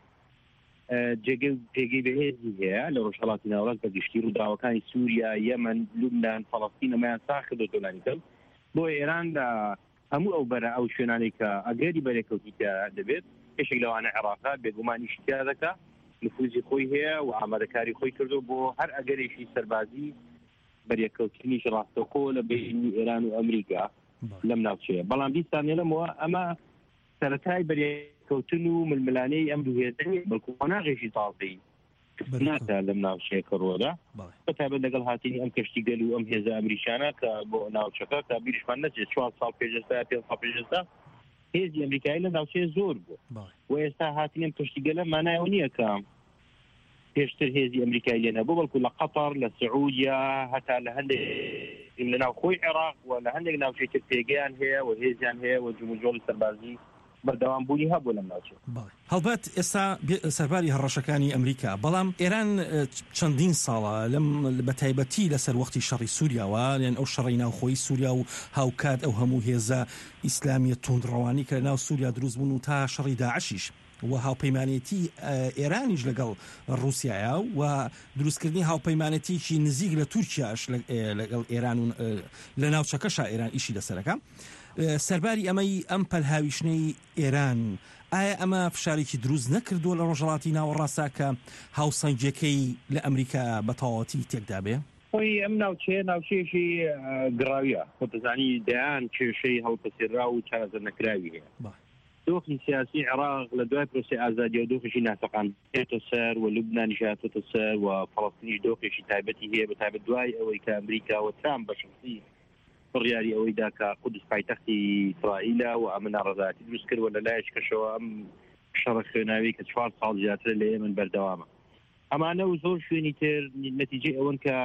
پێگەی بەهێزی هەیە لە ڕۆژهەڵاتی ناوەڕاست بە گشتی ڕووداوەکانی سووریا یەمن لوبنان فەڵەستین ئەمەیان ساخردۆ تۆلانیکەم بۆ ئێران لە هەموو ئەو بەرە ئەو شوێنانەی کە ئەگەری بەرێکەوتیتیا دەبێت یەکێک لەوانە عێراقا بێگومانی شتیا دەکات نفوزی خۆی هەیە و ئامادەکاری خۆی کردو بۆ هەر ئەگەرێکی سەربازی بەریەکەوتنیش ڕاستەخۆ لە بینی ئێران و ئەمریکا لەم ناوچەیە. بەڵام بیستانێ لەمەوە ئەمە سەرەتای بەریەکەوتن و ململانەی ئەم دوو هێزەی بەڵکو قۆناغێکی تازەی ناکە لەم ناوچەیە کە ڕۆدا بەتایبەت لەگەڵ هاتنی ئەم کەشتی گەل و ئەم هێزە ئەمریکانە کە بۆ ناوچەکە کە بیریشمان نەچێت 4 ساڵ پێش ئێستا 5 ساڵ پێش ئێستا هێزی ئەمریکایی لە ناوچەیە زۆر بوو و ئێستا هاتینێن پشتیگەلە مانایەوە نییە کە پێشتر هێزی ئەمریکایی لێ نەبوو بەڵکو لە قەتەر لە سعودیا هەتا لە هەندێک لە ناوخۆی عێراق و لە هەندێک ناوچەی تر پێگەیان هەیە و هێزیان هەیە و جموجۆڵی سەربازی بەردەوام بوونی هەبوو لەم ناوچێ. هەڵبەت ئێستا سەرباری هەڕەشەکانی ئەمریکا بەڵام ئێران چەندین ساڵە لەم بە تایبەتی لەسەر وەختی شەڕی سووریاوە یان ئەو شەڕی ناوخۆی سووریا و هاوکات ئەو هەموو هێزە ئیسلامیە توندڕەوانی کە ناو سووریا دروست بوون و تا شەڕی داعشیش و هاوپەیمانێتی ئێرانیش لەگەڵ ڕووسیایە و دروستکردنی هاوپەیمانەتیکی نزیک لە تورکیاش لەگەڵ ئێران و لە ناوچەکەشا ئێران ئیشی لەسەرەکە. سەرباری ئەمەی ئەم پەلهاویشنەی ئێران ئایا ئەمە فشارێکی دروست نەکردووە لە ڕۆژهەڵاتی ناوەڕاستە کە هاوسەنگەکەی لە ئەمریکا بە تەواوەتی تێکدا بێ؟ خۆی ئەم ناوچەیەشی گڕاویە خۆتەزانی دەیان کێشەی هەڵپەسێرا و چارەزە نەکراوی هەیە. دۆخی سیاسی عێراق لە دوای پرۆسی ئازادی و دۆخیشی نافەقان هێتە سەر و لوبنانیش هاتۆتە سەر و فەڵەستینیش دۆخێکی تایبەتی هەیە بە تایبەت دوای ئەوەی کە ئەمریکا و ترامپ بەشخصی بڕیاری ئەوەی دا کە قودس پایتەختی ئیسرائیلە و ئەمە ناڕەزایەتی دروست کردووە لە لایەک کەشەوە ئەم شەڕە خوێناوی کە 4 ساڵ زیاتر لە ئێمن بەردەوامە. ئەمانە و زۆر شوێنی تر نەتیجەی ئەوەن کە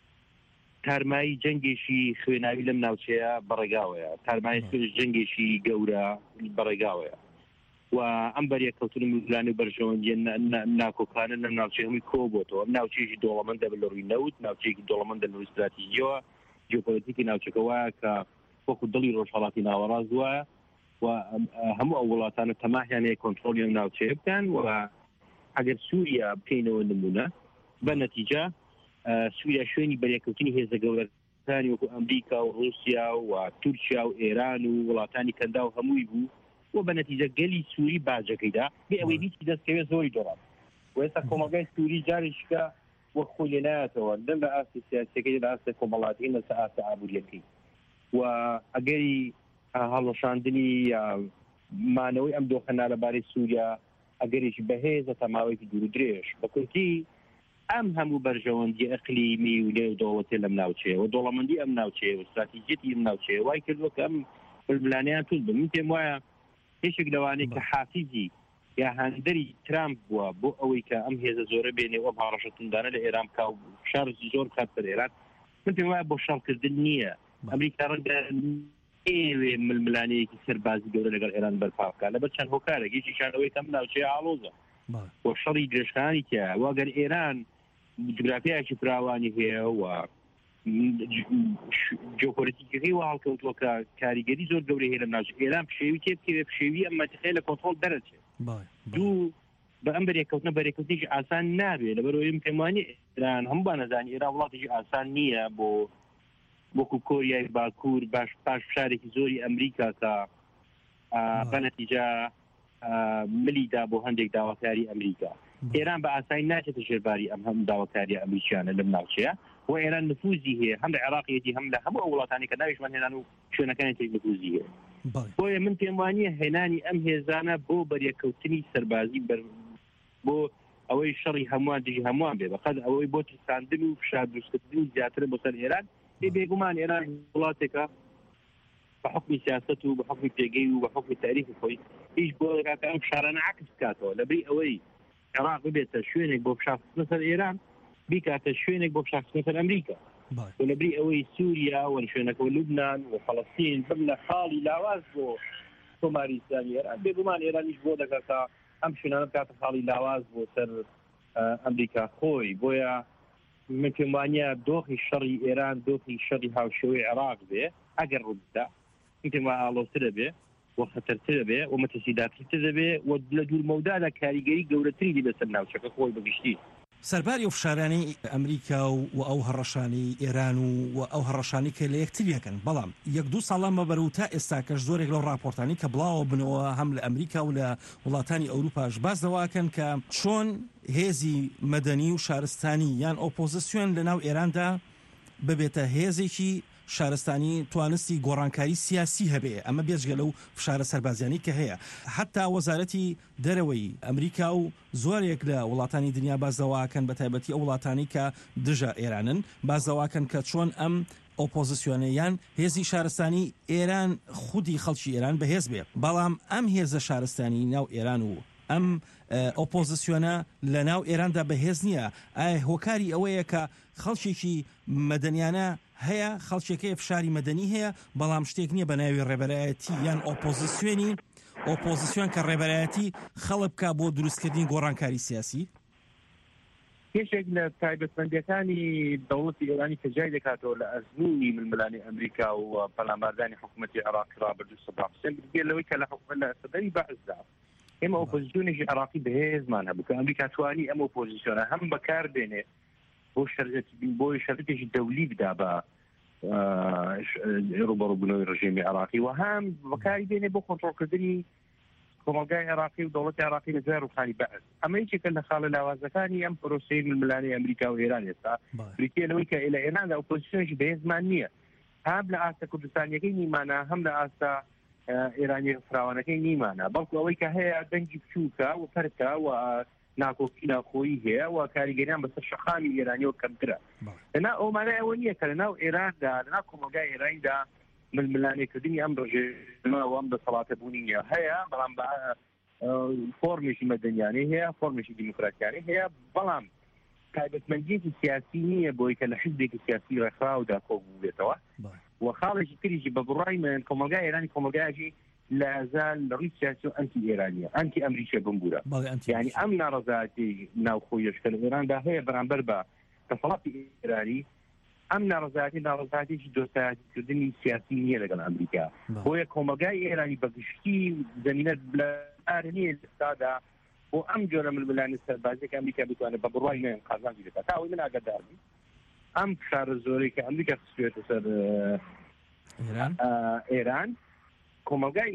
تارمایی جەنگێکی خوێناوی لەم ناوچەیە بەڕێگاوەیە، تارمای جەنگێکی گەورە بەڕێگاوەیە و ئەم بەریەکەوتن میزلانی و بەرژەوەندی ناکۆکانە لەم ناوچەی هەمووی کۆبووەوە. ئەم ناوچەیەکی دۆڵەمەندە بە لە ڕووی نەوت، ناوچەیەکی دۆڵەمەندە لە ڕووی استراتیژیەوە، جیۆپۆلیتیکی ناوچەکە وایە کە وەکو دڵی ڕۆژهەڵاتی ناوەڕاست وایە و هەموو ئەو وڵاتانە تەماحیان هەیە کۆنتڕۆلی ئەم ناوچەیە بکەن و ئەگەر سووریا بکەینەوە نمونە بە نەتیجە سووریا شوێنی بەریەکەوتنی هێزە گەورەکانی وەکو ئەمریکا و رووسیا و تورکیا و ئێران و وڵاتانی کەندا و هەمووی بوو و بە نەتیجە گەلی سووری باجەکەیدا بێ ئەوەی دیتی دەستکەوێت زۆری دۆڕات و ئێستا کۆمەلگای سووری جارێککە وەک خۆی لێ نایەتەوە لەم لە ئاستی سیاسیەکەی لە ئاستی کۆمەڵاتی لەسەر ئاستی ئابوووریەکەی و ئەگەری هەڵەشاندنی مانەوەی ئەم دۆخەنا لەبارەی سووریا ئەگەریش بەهێزە تەماوەیەکی دوور و درێژ بە کورتی ئەم هەموو بەرژەوەندی ئەقلیمی و لێ دەوڵەتێ لەم ناوچەیە و دۆڵەمەندی ئەم ناوچەیە و استراتیژیەتی ئەم ناوچەیە وای کردووە کە ئەم ململانیان توش بن. من پێم وایە هیچێک لەوانەیە کە حافیزی یا هەندەری ترامپ بووە بۆ ئەوەی کە ئەم هێزە زۆرە بێنێ و هاڕەشەتوندانە لە ئێران بکا و شارزی زۆر بکات بەر ئێران. من پێم وایە بۆ شەڕکردن نییە. ئەمریکا ڕەنگە ئێوێ ململانەیەکی سەربازی گەورە لەگەڵ ئێران بەرپا بکات لەبەر چەند هۆکارێکی شانەوەی کەم ناوچەیە ئاڵۆزە بۆ شەڕی درێژخانی تیا واگەر ئێران جغرافیایکی فراوانی هەیە و جیۆپۆلیتیکەکەی و هەڵکەوتووە کە کاریگەری زۆر گەورەی هەیە لەم ناوچەیە ئێران پشێوی تێبکەوێ پشێوی ئەم مەتەقەیە لە کۆنتڕۆڵ دەرەچێت. دوو بە ئەم بەریەکەوتنە بەریەکەوتنێکی ئاسان نابێت لەبەرەوەی پێم وانە ئێران هەموو بانەزانی ئێران وڵاتێکی ئاسان نییە بۆ وەکو کۆریای باکوور پاش فشارێکی زۆری ئەمریکا کە بەنەتیجە ملیدا بۆ هەندێک داواکاری ئەمریکا. ئێران بە ئاسایی ناچێتە ژێرباری ئەم هەموو داواکاری ئەمریکیانە لەم ناوچەیە و ئێران نفوزی هەیە هەم لە عێراقیەتی هەم لە هەموو ئەو وڵاتانی کە ناویشمان هێنان و شوێنەکانی تێک نفوزی هەیە. بۆیە من پێم وانیە هێنانی ئەم هێزانە بۆ بەریەکەوتنی سەربازی بۆ ئەوەی شەڕی هەمووان دژی هەمووان بێ بەقەد ئەوەی بۆ ترساندن و فشار دروستکردن زیاتر بۆ سەر ئێران بێگومان ئێران وڵاتێکە بە حکمی سیاست و بە حکمی پێگەی و بە حکمی تاریخی خۆی هیچ بۆ ئەم شارانە عکس بکاتەوە لەبەری ئەوەی عێراق ببێتە شوێنێک بۆ فشارکردن سەر ئێران بیکاتە شوێنێک بۆ فشارکردن سەر ئەمریکا و لەبەری ئەوەی سووریا و شوێنەکە و لوبنان و فەڵەستین ببنە خاڵی لاواز بۆ کۆماری ئیسلامی ئێران بێگومان ئێرانیش بۆ دەکات کە ئەم شوێنانە بکاتە خاڵی لاواز بۆ سەر ئەمریکا خۆی. بۆیە من پێم وانیە دۆخی شەڕی ئێران دۆخی شەڕی هاوشێوەی عێراق بێ ئەگەر ڕوودا من پێم وایە ئاڵۆزترە بێ و خەتەرترە بێ و مەتەسیداترتر دەبێ و لە دوور مەودادا کاریگەری گەورەتری دی بەسەر ناوچەکە خۆی بەگشتی. سەرباری و فشارانی ئەمریکا و ئەو هەڕەشانی ئێران و ئەو هەڕەشانی کە لە یەکتریەکەن بەڵام 1-2 ساڵە مەبەر تا ئێستا کەش زۆرێک لەو راپۆرتانی کە بڵاوە بنەوە هەم لە ئەمریکا و لە وڵاتانی ئەوروپاش باس دەواکەن کە چۆن هێزی مەدەنی و شارستانی یان ئۆپۆزیسیۆن لە ناو ئێراندا ببێتە هێزێکی شارستانی توانستی گۆڕانکاری سیاسی هەبێ ئەمە بێجگە لەو فشارە سەربازیانی کە هەیە. حتا وەزارەتی دەرەوەی ئەمریکا و زۆرێک لە وڵاتانی دنیا بازەواکەن بە تایبەتی ئەو وڵاتانی کە دژە ئێرانن بازەواکەن کە چۆن ئەم ئۆپۆزیسیۆنەیان هێزی شارستانی ئێران خودی خەڵکی ئێران بەهێز بێ بەڵام ئەم هێزە شارستانی ناو ئێران و ئەم ئۆپۆزیسیۆنە لە ناو ئێراندا بەهێز نییە ئایا هۆکاری ئەوەیە کە خەڵکێکی مەدەنیانە هەیە خەڵکێکی فشاری مەدەنی هەیە بەڵام شتێک نییە بە ناوی ڕێبەرایەتی یان ئۆپۆزیسیۆن کە ڕێبەرایەتی خەڵک بکە بۆ دروستکردنی گۆڕانکاری سیاسی کێشێک لە تایبەتمەندیەکانی دەوڵەتی ئێرانی کە جای دەکاتەوە لە ئەزموونی ململانی ئەمریکا و پەلاماردانی حکوومەتی عێراق ڕابردوو سەدام حوسێن بگێت لەوەی کە لە سەدەری بەعزدا ئێمە ئۆپۆزیسیۆنێکی عێراقی بەهێزمان هەبوو کە ئەمریکا توانی ئەم ئۆپۆزیسیۆنە هەم بەکاردێنێ بۆی شەرەتێکی دەولی بدا بە ڕوبەڕووبوونەوەی ڕژێمی عێراقی و هەم بەکاری بێنێ بۆ کۆنتڕۆڵکردنی کۆمەلگای عێراقی و دەوڵەتی عێراقی لە دوای ڕووخانی بەعز ئەمە یەکێکە لە خاڵە لاوازەکانی ئەم پرۆسەی ململانی ئەمریکا و ئێران ئێستا بریتیە لەوەی کە لە ئێراندا ئۆپۆزیسیۆنێکی بەهێزمان نییە هەم لە ئاستا کوردستانیەکەی نیمانە هەم لە ئاستا ئێرانی فراوانەکەی نیمانە بەڵکو ئەوەی کە هەیە دەنگی بچووکە و پەرکە و ناکۆکی ناخۆیی هەیە و کاریگەریان بەسەر شەقامی ئێرانیەوە کەمترە لەنا ئەومانە ئەوە نییە کە لەناو ئێراندا لەناو کۆمەلگای ئێرانیدا ململانێکردنی ئەم ڕۆژێمە و ئەم دەسەڵاتە بوونی نییە هەیە بەڵام فۆرمێکی مەدەنیانی هەیە فۆرمێکی دیموکراتیانی هەیە بەڵام تایبەتمەندیەکی سیاسی نییە بۆی کە لە حزبێکی سیاسی ڕێکخراودا کۆبوو بێتەوە و خاڵێکی تریژی بە بڕای من کۆمەلگای ئێرانی کۆمەلگایەکی لە ئازان لە ڕووی سیاسی و ئەنتی ئێرانیە ئەنتی ئەمریکا بمبورە یعنی ئەم ناڕەزایەتی ناوخۆییەشکە لە ئێراندا هەیە بەرامبەر بە دەسەڵاتی ئێرانی ئەم ناڕەزایەتی دۆستایەتیکردنی سیاسی نییە لەگەڵ ئەمریکا بۆیە کۆمەلگای ئێرانی بەگشتی زەمینە نییە لەستادا بۆ ئەم جۆرە ململانی سەربازێک ئەمریکا بتوانێت بە بڕای نوێن قازانجی بکات تا ئەوەی من ئاگاداربی ئەم شارە زۆرەی کە ئەمریکا خستوێتە سەر ئێران کۆمەلگای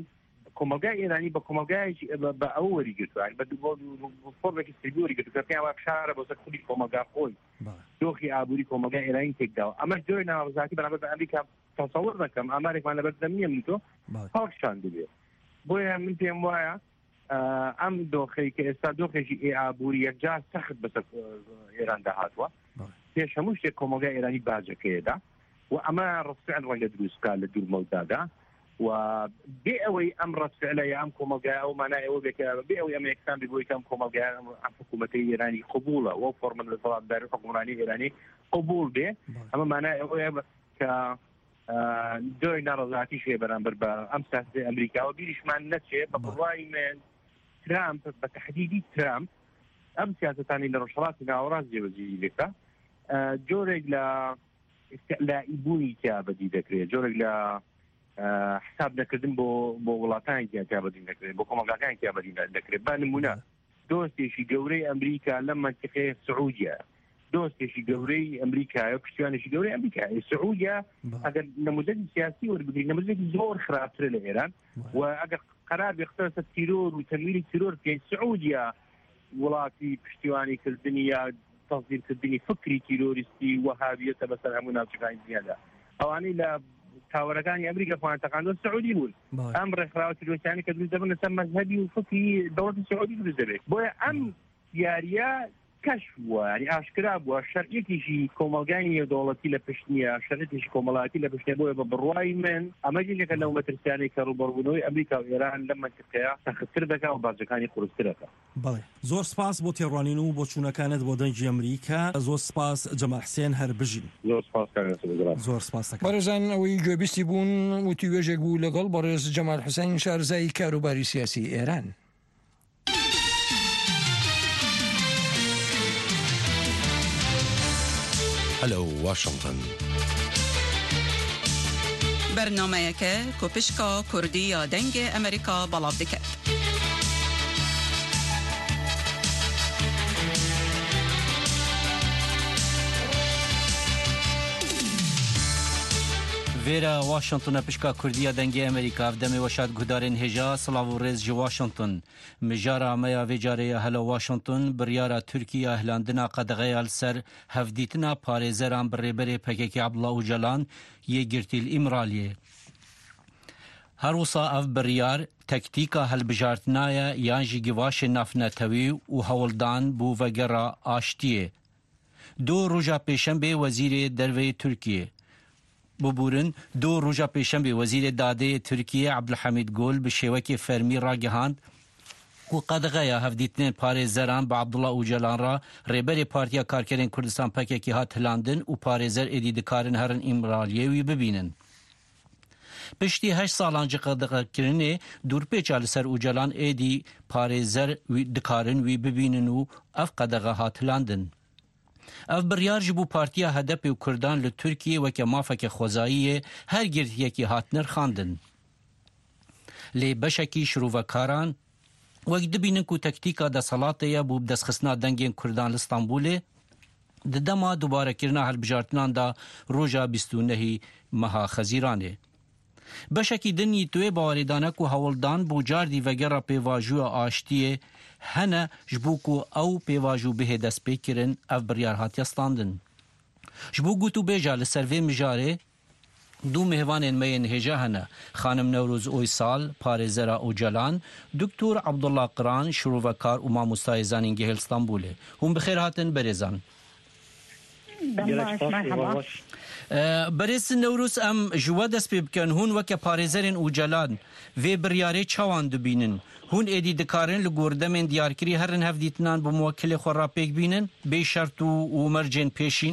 ئێرانی بە کۆمەلگایەکی بە ئەو وەریگرتووان بە فۆرمێکی سری وەریگرتووە پێیان وا شارە بۆ سەر خودی کۆمەلگا خۆی دۆخی ئابووری کۆمەلگای ئێرانی تێکداوە ئەمە جۆری ناڕەزایەتی بەرامبەر بە ئەمریکا تەسەووڕ نەکەم ئامارێکمان لەبەر دەمیە من تۆ هەڵکشان دەبێت بۆیە من پێم وایە ئەم دۆخەی کە ئێستا دۆخێکی ئابووری یەکجار سەخت بەسەر ئێراندا هاتووە پێش هەموو شتێک کۆمەلگای ئێرانی باجەکەیەدا و ئەمە ڕستعن ڕەنگە دروستکار لە دوور مەودادا و بێ ئەوەی ئەم ڕستعلە ئەم کۆمەلگای ئەو مانای ئەوە بێکە بێ ئەوەی ئەمە یەکسان بۆی کەم کۆمەلگای ئەم حکوومەتەی ئێرانی قبوڵە و فۆرمە لە دەسەڵاتداری حکومڕانی ئێرانی قبوڵ بێ ئەمە مانای ئەوەیە کە دوای ناڕەزایەتی شێ بەرامبەر بە ئەم سیاسەتی ئەمریکاوە بیریشمان نەچێت بە بڕای من ترامپ بە تەحدیدی ترامپ ئەم سیاسەتانی لە ڕۆژهەڵاتی ناوەڕاست جێبەجێ دەکا جۆرێک لە ئیبوونی تیا بەدی دەکرێت جۆرێک لە حساب نەکردن بۆ وڵاتانی تیا بەدی دەکرێت بۆ کۆمەلگاکانی تیا بەدی دەکرێت با نمونە دۆستێکی گەورەی ئەمریکا لەم منتیقەیە سعودیە دۆستێکی گەورەی ئەمریکایە پشتیوانێکی گەورەی ئەمریکای سعودیا ئەگەر نموزەی سیاسی وەربگری نموزەی زۆر خراپترە لە ئێران و ئەگەر قرار بێختەسە تیرۆر و تەمویلی تیرۆر پێی سعودیا وڵاتی پشتیوانیکردنی یا تەزیرکردنی فکری تیرۆریستی وەهابیەتە بەسەر هەموو ناوچەکانی دنیادا ئەوانەی لە تاوەرەکانی ئەمریکا خۆیان سعودی بوون ئەم ڕێکخراوە تیرۆریستانی کە دروست دەبن لەسەر مەذهەبی و فکری دەوڵەتی سعودی دروست دەبێت بۆیە ئەم دیاریە کەشف بووە ینی ئاشکرا بووە شەرعێکیشی کۆمەلگای نێودەوڵەتی لە پشتنیە شەرعێکیشی کۆمەڵایەتی لە پشتنیە بۆیە بە بڕوای من ئەمە یەکێکە لەو مەترسیانەی کە ڕوبەڕوونەوەی ئەمریکا و ئێران لەم منتیقەیە سەختتر دەکات و باجەکانی قورستر دەکات. بەڵێ زۆر سپاس بۆ تێڕوانین و بۆ چوونەکانت بۆ دەنگی ئەمریکا زۆر سپاس جەمال حوسێن هەر بژین زۆر سپاس بەڕێزان ئەوەی گوێبیستی بوون و توێژێک بوو لەگەڵ بەڕێز جەمال حوسێن شارزایی کاروباری سیاسی ئێران. هەلو واشنگتن بەرنامەیەکە کۆپشکا کوردی یا دەنگی ئەمریکا بەڵاو دەکات. وێرە واشنگتنە پشکا کوردیە دەنگی ئەمریکا دەمێ وەشاد گودارên هێژا سڵاو و ڕێز ji واشنگتن mijara meya vêcareya hela Washington biryara Tirkiye hilandina qedexeya li ser hevdîtina parêzeran bi rêberê PKK Abdullah Öcalan yê girtî li İmraliyê. Her wisa ev biryar tektîka helbijartina ye yan jî givaşê navnetewî û hewldan bû vegera aştiyê. Du roja pêşembe wezîrê derveyê Tirkiye ببورن دو روژا پیشنبه وزیر داده ترکیه عبدالحمید گل به شێوەکێ فەرمی ڕاگەهاند و قەدەغەیە هەفدیتنên parêzeran bi Abdullah Öcalan ra rêberê Partiya Karkerên Kurdistan PKK hat hilandin û parêzer êdî dikarin herin îmraliyê wî bibînin. Piştî 8 salan ji qedeqekirinê dûrpêça li ser Öcalan êdî parêzer dikarin wî bibînin û ev qedexe hat hilandin. Ev biryar ji bo Partiya HDP û Kurdan li Tirkiye weke mafeke xwezayiyê her girtiyekî hat nirxandin. Lê beşekî şirûvekaran wek dibînin ku tektîka desalatê ye bû destxistina dengên Kurdan li Stenbolê di dema dubarekirina hilbijartinan da roja 29 meha Xezîranê. Beşekî din yîtûyê bawerî dane ku hewildan bû cardî vegera pêvajoya aştiyê hene ji bo ku ew pêvajû bihê dest pê kirin ev biryar hatiye standin. Ji bo gut û bêja li ser vê mijarê dû mêvanên me yên hêja hene Xanim Newroz Oysal, parêzera Öcalan, Dr. Abdullah Qiran, şirûvekar û mamostayê zanîngehê li Stenbolê. Hûn bi xêr hatin berêzan. Berêz Newroz em ji we dest pê bikin hûn weke parêzerên Öcalan vê biryarê çawan dibînin. Hûn êdî dikarin li gordemên diyarkirî herin hevdîtinan bi muwekkilê xwe ra pêk bînin bê şert û mercên pêşîn.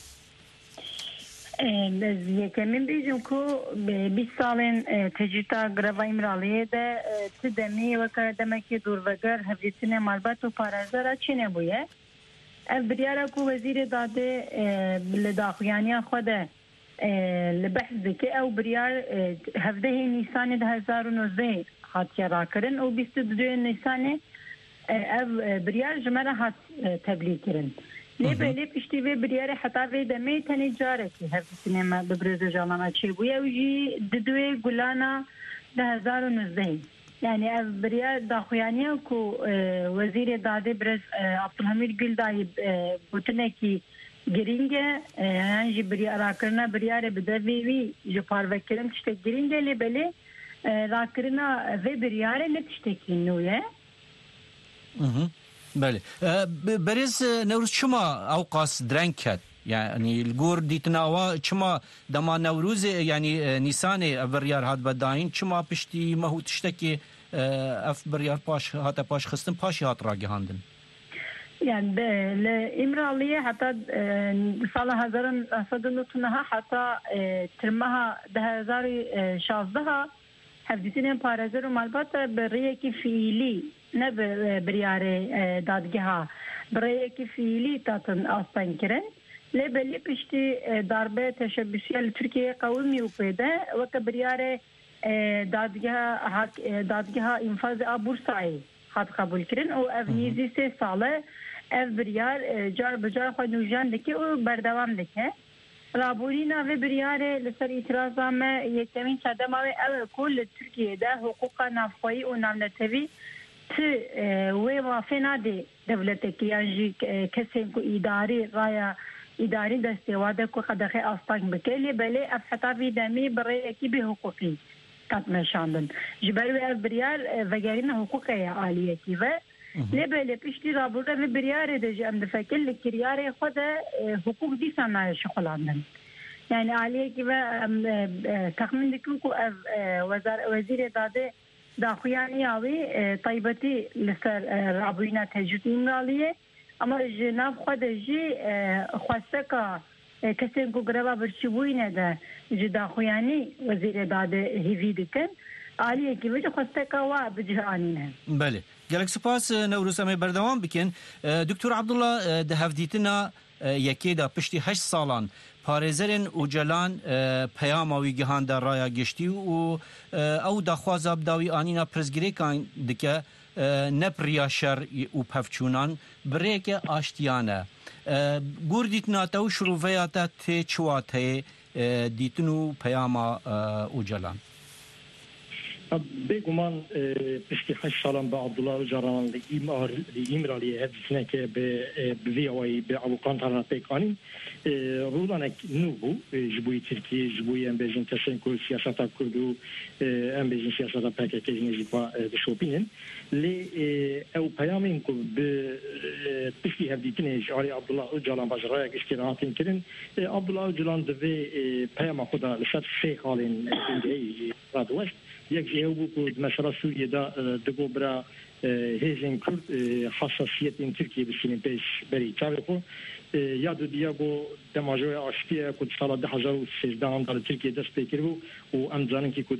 Yekemîn bêjim ku 20 salên tecrüta greva îmraliyê de ti demî weke demekî dûrveger hevdîtinê malbat û parêzera çi nebûye. Ev biryara ku wezîrê dadê li daxuyaniya xwe de li behs dike ew biryar 17 Nîsanê 2019 hatiye rakirin û 22 Nîsanê ev biryar ji me re hat tebliğ kirin. Lêbelê piştî vê biryarê heta vê demê tenê carekî hevdîtinê me bi Birêz Öcalan çêbûye ew jî di duê gulana 2019. Yani ev biryar daxuyaniya ku wezîrê dadê Birêz Abdulhamid Gül dayî gotinekî giring e yan jî rakirina biryarê bi devê wî ji parvekirin tiştek giring e lêbelê rakirina vê biryarê ne tiştekî nû ye. بله برز نوروز چما اوقاس درنگ کرد یعنی الگور دیتناوا چما دما نوروز یعنی نیسان بریار هات بداین چما پشتی مهوت تشتکی اف بریار پاش هات پاش خستن پاشی هات راگهاندن yani İmralı'ya hatta sala 1999 hatta tırmaha 2016 hevdîtinên parêzer û malbat bi rêyekî fiîlî ne bi biryarê dadgeha bi rêyekî fiîlî tatin astan kirin. Lêbelî piştî darbe teşebbüsiya li Tirkiyeyê qewimî û pêde weke biryarê dadgeha înfazê a Bursayê hat qebûl kirin û ev nîzî 3 sale ev biryar car bi car xwe nûjan dike û berdewam dike. Rabûnîna vê biryarê li ser îtiraza me yekemîn çardema wê ew ku li Tirkiyeyê hukûqa navxweyî û navnetevî ti wê mafê nadê devletekî yan jî kesên ku îdarî raya îdarî destêwade ku qedexê astan bike lêbelê ev heta vî demî bi rêyekî bê hukûqî kat meşandin. Ji ber wê ev biryar vegerîna hukûqê ye aliyekî ve lêbelê piştî rabûda vê biryarê de ji em difekin li kiryarê xwe de hukûk dîsan naye şixulandin. Yani aliyekî ve texmîn dikin ku ev wezîrê dadê daxuyaniya wî taybetî li ser rabûyîna tecrüt îmraliyê ama ji nav xwe de jî xwesteka kesên ku greva birçîbûyîne de ji daxuyanî wezîrê dadê hêvî dikin aliyekî ve jî xwesteka wa bicihanîne. Belê. Gelek spas Newroz em ê berdewam bikin. Dr. Abdullah di hevdîtina yekê de piştî 8 salan parêzerên Öcalan peyama wî gihanda raya geştî û ew daxwaza bidawî anîna pirzgirêkan dike ne piriya şer û pevçûnan bi rêyeke aştiyan e. Gûr dîtina te û şirûveya te tê çiwa tê dîtin û peyama Öcalan. بگمان پشتی 8 سالان به عبدالله اوجالان ایمرالی هدفنه که به ویوایی به عبوکان ترانه پیکانی رولانک نو بو جبوی ترکیه جبوی ام بیجن تسنکو سیاستا کردو ام بیجن سیاستا پاکتی نزیکوا دشوپینن لی او پیامین کو به پشتی هدیتنه جاری عبدالله اوجالان بجرای اشتراحاتین کرن عبدالله اوجالان دوی پیام خدا لسات شیخ حالین انجایی رادوست یک جهو بود مثلا سوریه دا دگو برا هیزن کرد حساسیت این ترکیه بسیاریم پیش بری تاریخو یادو دیابو دماجوی آشتیه کد سال 2013 هم در ترکیه دست پیکر بو و امزانن که کد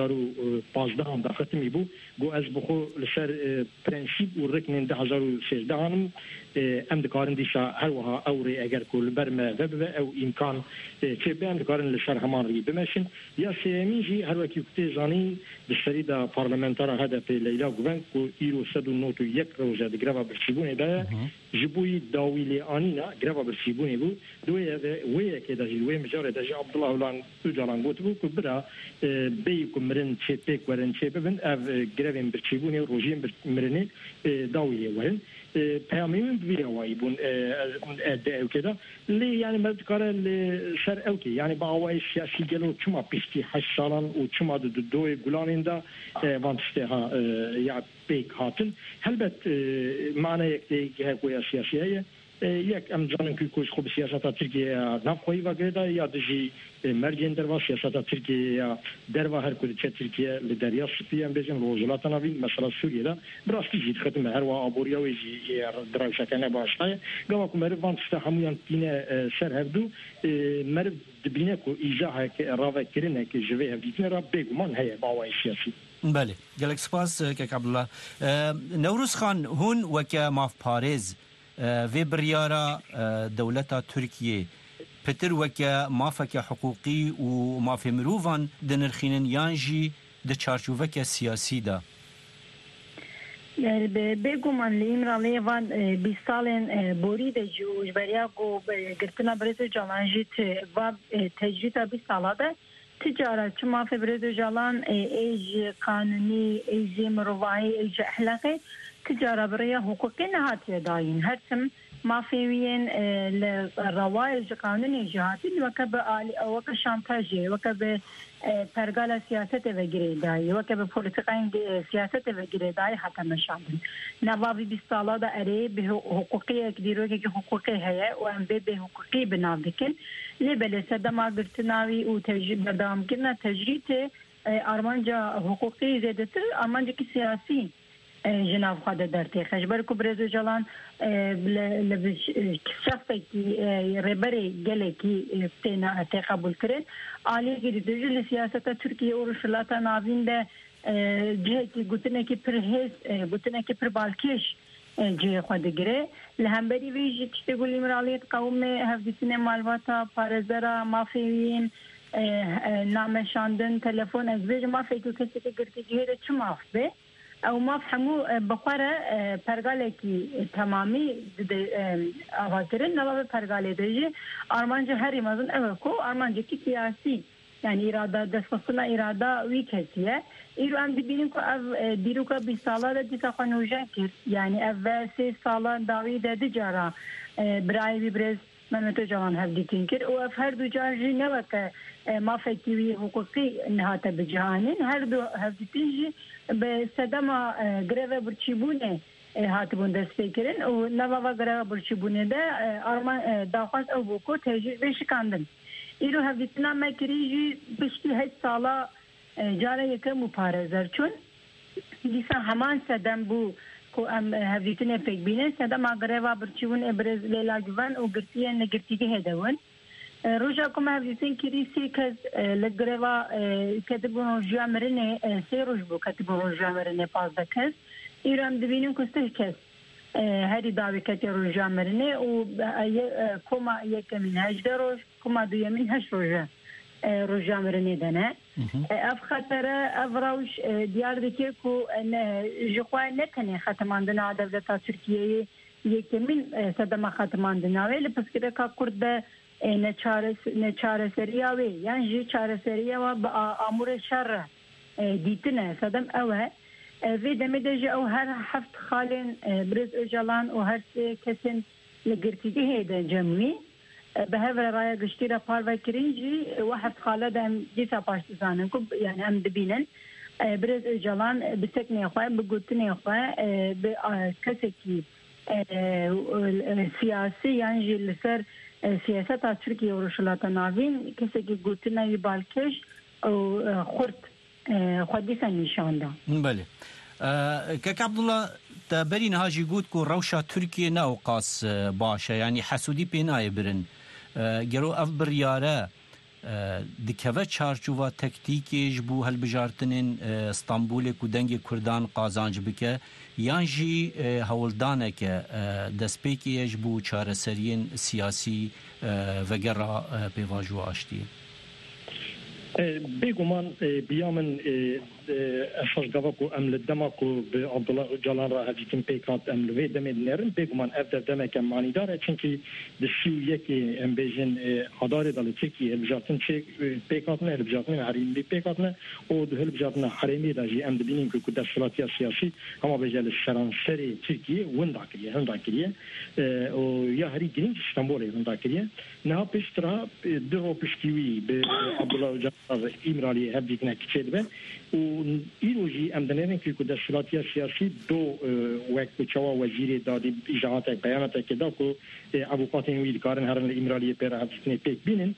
2015 هم در ختمی بو گو از بخو لسر پرنسیب و رکنین 2013 هم ام دکارن دیشا هر وها اوری اگر کل برمه وبه او امکان چه به ام دکارن لسر همان ری بمشن یا سیمیجی هر وکی کتی زانین بسری دا پارلمنتارا هدف لیلا گوون که ایرو 191 روزه دگروا برچیبونه دا جبوی داویلی آنینا گروا برچیبونه بو دوی وی که دا جلوی مجاره دا جی عبدالله اولان اوجالان گوت بو که برا بی کمرن چه پیک ورن چه ببن او گروین برچیبونه روژین مرنه داویلی ورن پیامیون بیاوایی بون ادعا کده لی یعنی مدکاره سر اوکی یعنی با آوای سیاسی گلو چما پیشتی 8 سالان و چما دوی گلانین دا وانسته ها یا پیک هاتن هلبت معنی یک دیگه کویا سیاسیه یک امجانن که کوش خوب سیاست ترکیه نفخوی و گرده یا دجی مرجین دروا سیاست ترکیه دروا هر کل چه ترکیه لدریا سفیه ام بزن روزلات نوین مثلا سوریه دا براستی جید ختم هر و آبوریا و جی درای شکنه باشتای گوا که مرد وانسته همون تینه سر هفدو مرد دبینه که ایجاه که راوه کرنه که جوه هفدیتنه را بگمان هیه باوای سیاسی بله گلک سپاس که عبدالله نوروز خان هون وکه ماف پارێز وی بریارا دولتا ترکیه پتر وکه مافک حقوقی و ماف مروفان دنرخینن یانجی د چارچوبک سیاسی دا بگومان لیمرالی وان 20 سالن بوری ده جو جبریا گو گرتنا برز جالانجی و تجریت 20 ساله ده تجارت چما في برز جالان ایج قانونی ایج مروایی ایج اخلاقی تجارة بريا حقوقي نهاتي داين هرتم ما فيين الروائج قانوني جهاتي وكب وكب شانتاجي وكب پرگال سیاست وگیره دایی وكب پولیتیکاین سیاست وگیره دایی حتی مشاندن نوابی 20 ساله دا اره به حقوقی اکدیرو که حقوقی هیا و ام به حقوقی بناو دکن لبله سدما گرتناوی و تجربه بردام کرنا تجریت ارمانجا حقوقی زیادتر ارمانجا کی سیاسی جناب خاده درتی خشبر کو برزو جلان شخصی ربری گله کی تینا تقبل کرد عالی کی دیجل سیاست ترکیه و رشلات ناوین ده جه کی گوتنه کی پرهیز گوتنه کی پربالکش جه خاده گره لهمبری ویج تقول امرالیت قوم هفدیتن مالواتا پارزرا مافیین نامشاندن تلفن از ویج مافی که کسی که گرتی جهه چه ماف به او ما فهمو بخوره پرگاله کی تمامی آوازرین نواب پرگاله دیجی آرمانجا هری مازن اوه کو آرمانجا کی سیاسی یعنی اراده دستخصنا اراده وی کسیه ایرو هم ببینیم که او دیرو که 20 ساله دیتا خانوژن کرد یعنی او 3 ساله داوی ده جارا برای بیبرز ممتو جوان هفدیتین کرد و اف هر دو جار جی نوه که ما فکیوی حقوقی نهاته بجهانین هر دو هفدیتین جی به صدما گروه برچیبونه هاتبون دست فکرین و نوه گروه برچیبونه ده آرمان داخواست او بوکو تجیب بشکاندن ایرو هفدیتنا مکری جی بشتی 8 ساله جاره یکه مپارزر چون دیسا همان صدم بو کو ام هفدیتنه فکر بینه صدما گروه برچیبون ابرز لیلا جوان و گرتیه نگرتیگه هدون روزا کم هفدیتن کریسی که لگروا کتبون روزا مرنه 3 روز بو کتبون روزا مرنه 15 کس ایران دبینیم که 3 کس هری داوی کتی روزا مرنه و کما یک من 18 روز کما دوی من 8 روزا مرنه دنه اف خطر اف روش دیار دکه که جخواه نکنه ختماندنا دولتا ترکیه یک من صدما ختماندنا ولی پس که که کرده نچاره سریه وی یعنی جی چاره سریه و با آمور شر دیتنه صدم اوه في دمدج او هر حفت خالن برز اجلان و هر کسن لگرتیده هیده جمعی به هفر رای گشتیره پارو کرینجی و حفت خاله دم دیسا پاشتزانن کب یعنی هم دبینن برز اجلان بسکنه خواه بگوتنه خواه به کسی کی سیاسی یعنی جی لسر سیاست ترکیه و رشلات ناوین کسی که گوتنه بالکش او خورد خودیسا نشانده بله کاک عبدالله تبرین هاجی گوت کو روشا ترکیه ناوقاس باشه یعنی حسودی پینای برن گرو اف بریاره دکوه چارچوبا تکتیکیش بو هلبجارتنین استانبول کو دنگ کردان قازانج بکه یانجی هولدانه که دسپیکیش بو چارسرین سیاسی وگرا پیواجو آشتی بگمان بیامن اشخاص گاوکو امل دماکو به عبدالله جلان را هدیتیم پیکات امل و دمید نرن بگمان افتر دمک معنی داره چونکه دشیو یکی ام بیجن حداره دل ترکیه البجاتن چه پیکات نه البجاتن حریم بی پیکات نه او ده البجاتن حریمی داجی ام دبینیم که کد دستلاتی سیاسی اما بجال شرانسری ترکیه وندا کریه او یا هری گرینج استانبول وندا کریه نه پیشترا دو پیشکیوی به عبدالله جلان ایمرالی هدیت نکچید به و ایروجی امدنرین که کد دستلاتی سیاسی دو وقت چوا وزیر دادی اجازات بیانات که داکو ابوقاتین وید کارن هرن ایمرالی پر هدیتنی پیک بینن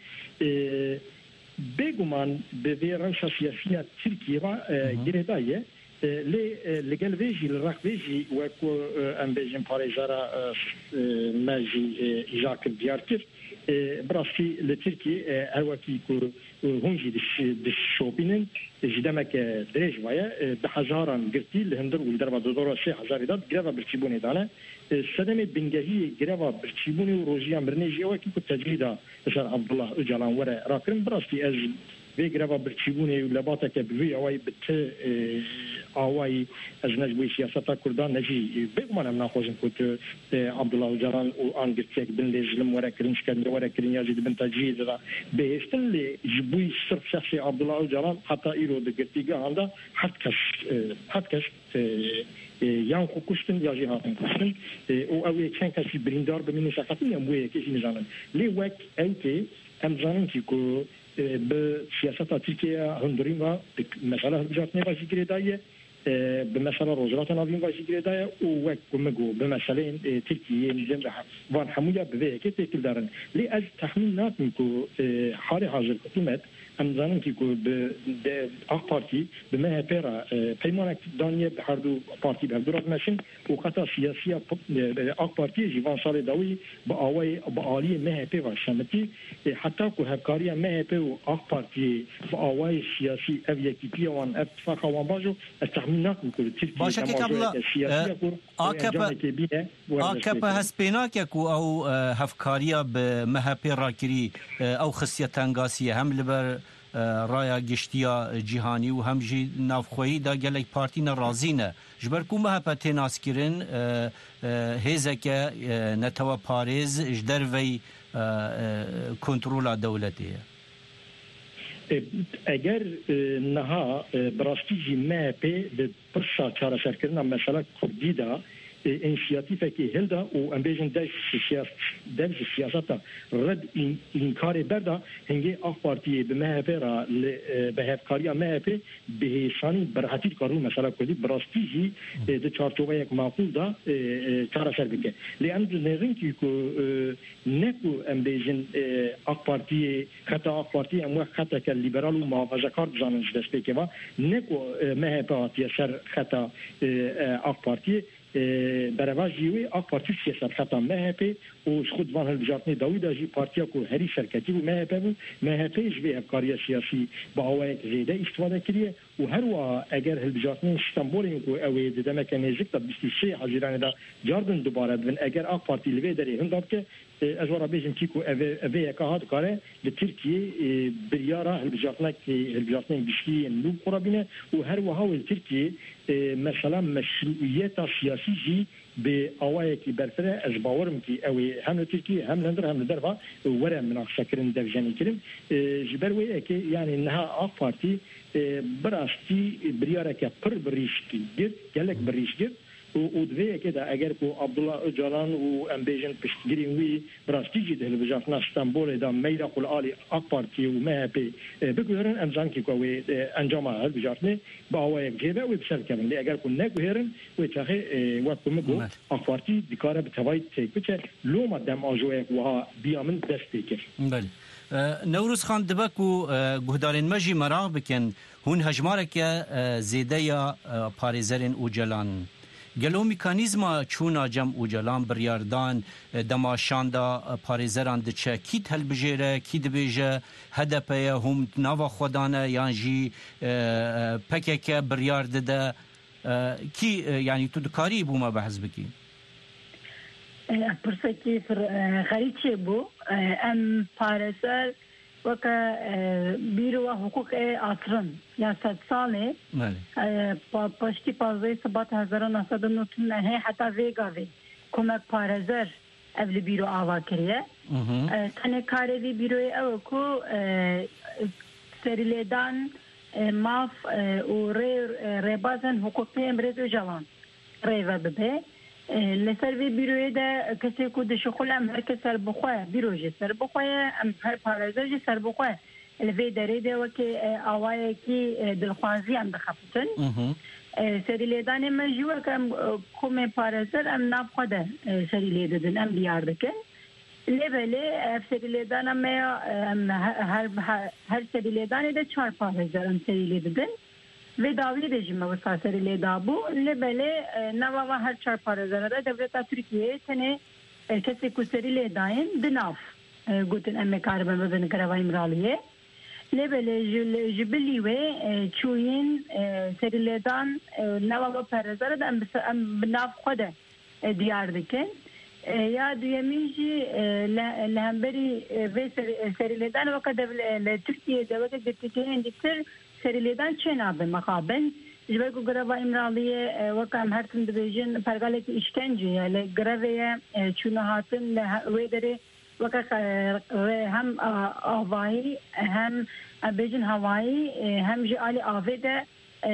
بگمان به روش سیاسی ترکیه و گردایه لگل ویجی لرق ویجی وکو ام بیجن پاریزارا ماجی اجاکر دیار کرد براستی لترکیه هر وقتی که هنجی دش شوبینن جدامك دريج ويا بحزاران قرتي لهندر والدربة دورة 3000 داد جرافا برتشيبوني دانا السلامة بنجاهية جرافا برتشيبوني وروجيا مرنيجي وكي كنت تجريدا مثلا عبد الله أجلان ورا راكرم براستي أز في جرافا برتشيبوني ولباتك بفي أواي بت أواي از نجوي سياسة كردان نجي بيقمان هم ناخوزن كنت عبد الله أجلان وآن قرتيك بن لزلم ورا كرنش كان ورا كرن يزيد بن تجريد بيستن اللي جبوي صرف شخصي عبد الله أجلان حتى إيرو دقتيجا عنده حد كش یان خوکشتن یا جهاتن کشتن او اوی چند کسی بریندار بمینی شخصی هم وی کسی نزانن لی وقت اوکی هم زانن که کو به سیاست ترکیه هندرین و مثلا هربجات نباشی گریدایه به مثلا روزرات ناوین باشی گریدایه او وقت کمگو به مثلا ترکیه نزم وان حمویا به که تکل دارن لی از تخمین ناتم که حال حاضر حکومت هم زنان که به آق پارتی به مه پیرا پیمانک دانیه به هر دو پارتی به هر دو رد مشن و خطا سیاسی آق پارتی جیوان سال داوی با آلی مه پیرا شمتی حتی که هفکاری مه پیر و آق پارتی با آوای سیاسی او یکی پیوان اتفاق وان باجو استحمینات میکنه باشه که قبل آکپ هسپینا که کو او هفکاری به مه پیرا کری او خصیتانگاسی هم لبر رایا گشتیا جهانی و هم جی نافخویی دا گلک پارتی نرازینه جبر کومه هپا تناس کرن هیزکه نتوا پاریز جدر وی کنترولا دولتیه اگر نها براستی جی مهپی به پرسا چاره سرکرنا مثلا کردی دا انشیاتیفه که هلدا و امبیجن درج سیاستا رد انکار بردا هنگی آخ پارتی به مهپی را به هفکاری مهپی به هیسانی برحتی کارو مثلا کردی براستی جی ده چارچوبه یک معقول دا چاره سر بکه لیان نرین که نکو امبیجن آخ پارتی خطا آخ پارتی امو خطا که لیبرال و محافظه کار بزاننش دست بکه و نکو مهپی سر خطا آخ پارتی برای جیوی آق پارتی سیاست خطا مهپی و خود وان هلبجاتنی داوی داجی پارتیا کو هری شرکتی و مهپی بود مهپی جوی افکاری سیاسی با آوای زیده استفاده کریه و هر وا اگر هلبجاتنی استانبول کو اوی دمک نزدیک تا 23 حزیران دا جاردن دوباره بن اگر آق پارتی لوی داری هنداب که از ورا بیجن کیکو اوی اکاهات کاره به ترکیه بریارا هلبجاتنی بشکی نو قرابینه و هر وا هاول ترکیه مثلا مشروعیت سیاسی جی به آوایی که برفره از باورم که اوی هم ترکیه هم لندر هم لدرفا ورا مناقشه کرن درجانی کرن جبروی که یعنی نها آق پارتی براستی بریارك پر بريشكي جلك بريشكي ودوی كده اگر کو عبدالله öcalan و امبيجن پشتگیرین وی براستیجی ده بجاتنا استانبول دا میرا قل آلی اق پارتی و مهب بگوهرن امزان کی کوی انجام هل بجاتنه با هوای جیبه و بسر کردن لی اگر کو نگوهرن و تاخی وقت مگو اق پارتی دکاره بتوای تیک بچه لو مدام آجوه وها بیامن دستی کر. بله. نوروز خان دبکو گهدارین مجی مراغ بکن هون هجمارک زیده یا پاریزرین اوجلان گلو میکانیزما چونا جم اوجلان بریاردان دماشاندا پاریزران دچه کی تل بجیره کی دبیجه هدپه هم ناوا خودانه یانجی پکک بریارده ده کی یعنی تو دکاری بو ما بحث بکی پرسکی خریچه بو ام پاریزر وكا بيرو حقوق عصرن يا 100 ساله پشتی پازوی سبات 1999 هي حتى ويغاوي كومك پارزر اول بيرو آوا كريه تنه كاري بيرو او كو سريلدان ماف و ريبازن حقوق امبرز جوان ريوا ببه لسر وی بیروی ده کسی کو د شغل ام هر کسر بخواه بیروجی سر بخواه ام هر پارازر جی سر بخواه الوی داره ده وکی آوائه کی دلخوازی ام دخفتن سری لیدان مجیوه که ام کوم پارازر ام ناب خوده سری لیدن ام بیارده که لیبله سری لیدان ام هر سری لیدان ده 4 پارازر ام سری لیدن و داوی رژیم وسا سری لیدابو لبله نوا هر 4 پارازر ده دولت ترکیه تنه کسی کو سری لیداین دناف گوتن ام کاربن ببن کروای امرالیه لبله جبلی و چوین سری لیدان نوا پارازر ده ام بناف خود دیار دکن یا دویمیجی لهمبری و سری لیدان وقت ترکیه ده وقت دکتین دیتر سریلیدان چه نابه مخابن جبه کو گروا امرالیه وکم هرتن دبیجن پرگالک işkence yani greve çuna hatın ve dere وکه هم آوایی هم بیجن هوایی هم جعلی آویده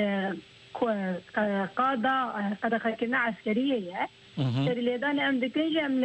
قادا خلقنا عسكرية سريلدان ام دكنج ام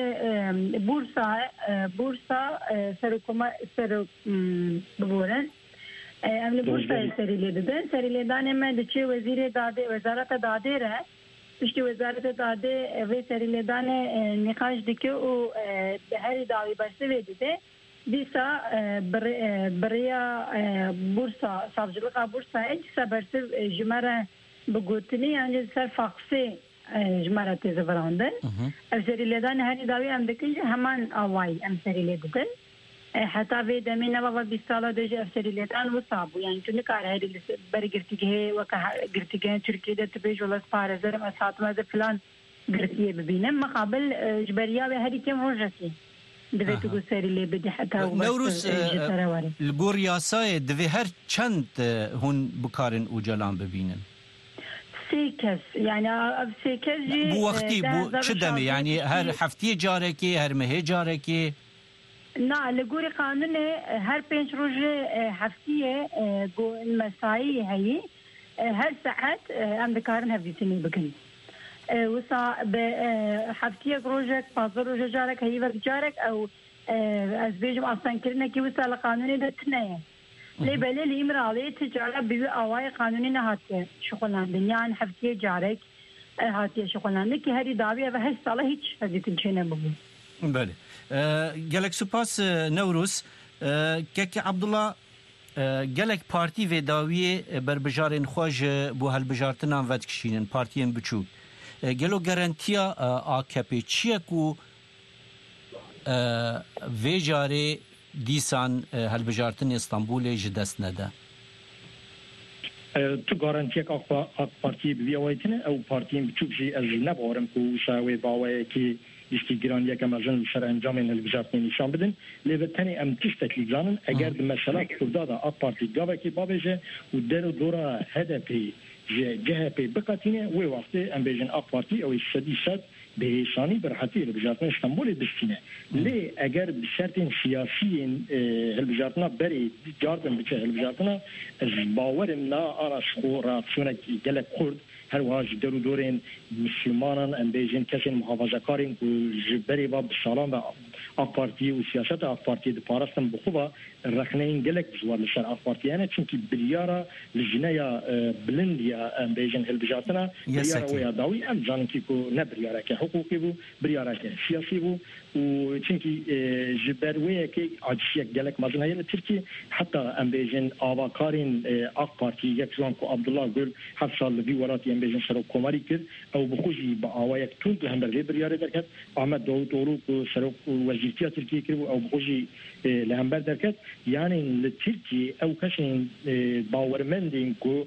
بورصة سر بورن ام بورصة سريلدان ام دچه وزیر داده وزارت داده ره پشتی وزارت داده و سريلدان نقاش دکه و هر داوی برسه ویده دیسا بریا بورصة savcılığa بورصة اجسا برسه جمره بگوتنی yani سر فاقسی جمره تیزه براندن اف سريلدان هر داوی هم دکه همان آوائی ام سريلدن حتی وی دمینه و 20 ساله دیگه افسریلیتان و صابو یعنی تو نکاره هری بری گرتیگه و که گرتیگه ترکیه ده تبیج ولی پارزر مساعد ماذا فلان گرتیه ببینم مقابل جبریا و هری کم روجتی دوی تو سریلی بدی حتی نوروز الگور یاسای دوی هر چند هون بکارن اوجلان ببینن 3 کس یعنی 3 کس جی بو وقتی بو چه دمی یعنی هر هفته جارکی هر ماه جارکی نه لگوری قانون هر 5 روز هفتیه مسایی هایی هر ساعت ام بکارن هفیسینی بکن وسا به هفتیه روزک 5 روز جارک هایی وقت جارک او از بیجم اصلا کرنه که وسا لقانونی دتنه لی بله لی امرالی تجاره بیوی آوای قانونی نهاته شغلندن یعنی هفتیه جارک هاتیه شغلندن که هری داویه و هر ساله هیچ هزیتن چه نبود بله گلک سپاس نوروز که عبدالله گلک پارتی و داوی بربجارن خوش بو هالبجارتنان ود کشینن پارتین بچوک گلو گارانتیا AKP چیه کو و جاره دیسان هالبجارتن استانبول جدست نده تو گارانتیا که پارتی بیایتنه او پارتین بچوک جی از نبارم کو شاوی باوی که دیستی گران یک امازون سر انجام این البجارت نشان بدن لیوتنی ام تشتک لیزانن اگر مثلا کردادا آق پارتی گاوه کی بابجه و در دورا هدفی جهپی بقاتینه و وقتی ام بیجن آق پارتی او سدی شد بهشانی برحتی هلبجارتنا استانبول دستینه لی اگر بشرط سیاسی هلبجارتنا بری جاردن بچه هلبجارتنا از باورم نا آراش خو راتسونه گلک کرد هر واج درو دورین مسلمانان ام بیجن کسین محافظه کارین کو جبری با بسالان و AK Parti و سیاست AK Parti د پاراستن بخوبه رخنین گلک زوار لشر AK Parti یعنی چونکی بریارا لجنیا بلندیا ام بیجن هلبجارتنا بریارا ویا داوی ام جانن کی کو نه بریارا که حقوقی بو بریارا که سیاسی بو و چونکی جبروی که عاجزی گلک مزنه یعنی ترکی حتی ام بیجن آواکارین AK Parti یک زمان کو عبدالله گل 7 سال لوی ولاتی ام بیجن سرو کماری کرد او بخوجی با آوایک تون هم بر بریاره درکت احمد داوود اورو سرو وزیرتیا ترکیه کرد او بخوجی لهمبر درکت یعنی لترکی او کشین باورمندین کو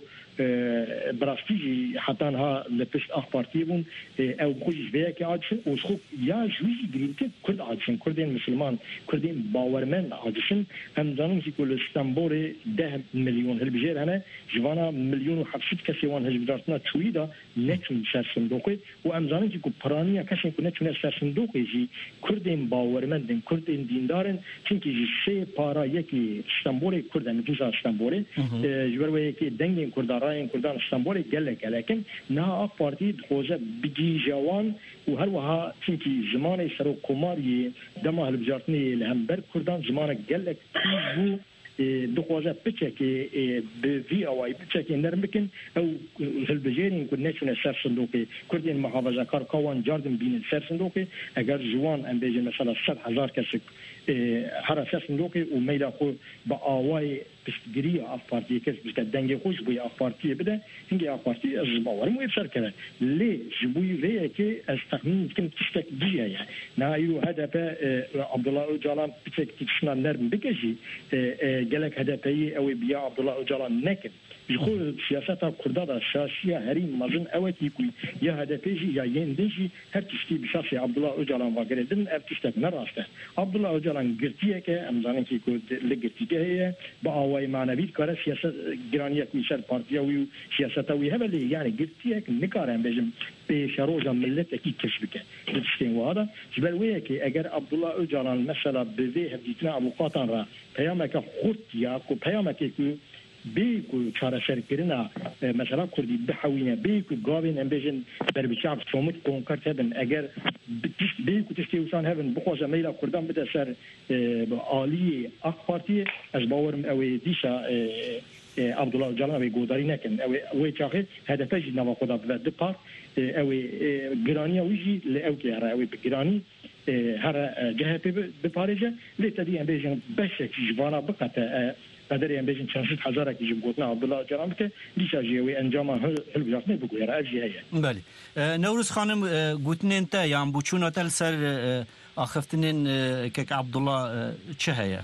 براستيجي حتى انها لبست AK Parti بون او بخوجي بيها كي عادشن وشخوك يا جويجي جرينتي كرد عادشن كردين مسلمان كردين باورمن عادشن هم زانون في كل اسطنبول 10 مليون هلبجير هنا جوانا مليون وحبشت كسيوان هلبجارتنا تويدا نتون سر صندوقي وام زانون في كو برانيا كسين كو نتون سر صندوقي جي كردين باورمن كردين دیندارن چونكي جي سي پارا يكي اسطنبول كردن نتوزا اسطنبول جبر يكي دنگين كردار کردان استانبول گلک لكن نه AK Parti خوزه بگی جوان و هر وها چونکی زمان سرو کماری دما هلبجارتنی لهمبر کردان زمان گلک بو دخوازه بچه که به وی اوای بچه که نرم بکن او هلبجارین که نشونه سر صندوقی کردین محافظه کار کوان جاردن بینن سر صندوقی اگر جوان ام بیجن مثلا 100,000 کسی هر سر صندوقی و میلا خو با آوای پشتگیری AK Parti کس بسکه دنگ خوش بوی AK Parti بده هنگی AK Parti از باورم ویبسر کرد لی جبوی ویه که از تخمین کم تشتک دیه یعنی نایو هدف عبدالله اوجالان بچک تکشنا نرم بکشی گلک هدفی اوی بیا عبدالله اوجالان نکن يقول سياسات الكردة السياسية هريم مازن أوتي كوي يا هدفيجي يا ينديجي هرتشتي بشاسي عبد الله أوجلان واقردن هرتشتك نراسته عبد الله أوجلان قرتيه كه أمزانين كي كود لقرتيه هي بقاوي معنوي كاره سياسة جرانية كوي شر بارتياوي سياساتوي هبلي يعني قرتيه نكارن بيجم بشروجا ملت كي كشبكه تشتين وهذا جبلويه كي اگر عبد الله أوجلان مثلا بذي هديتنا أبو قاطن را پیامک خود یا کو پیامک کو بیکو چاره سرکرنا مثلا کردی بحوینه بیکو گاوین امبیجن بر بچاب سومت کنکرت هبن اگر بیکو تشتیوسان هبن بخوزه میلا کردان بده سر عالی AK Parti از باورم اوی دیشا عبدالله اوجلان اوی گوداری نکن اوی چاخه هدفش نوا خدا بده پار اوی گرانی اویجی لاوکی هر اوی بگرانی هر جهت بپارجه لیتدی امبیجن بشه جوانا بقطع قدر امبیجن 400,000 کی جمعوتنا عبدالله اوجلان که دیشا جیوی انجام هلبجارتنی بگویه را اجی هیه بله نوروز خانم گوتنین تا یان بوچونا تل سر آخفتنین که عبدالله چه هیه؟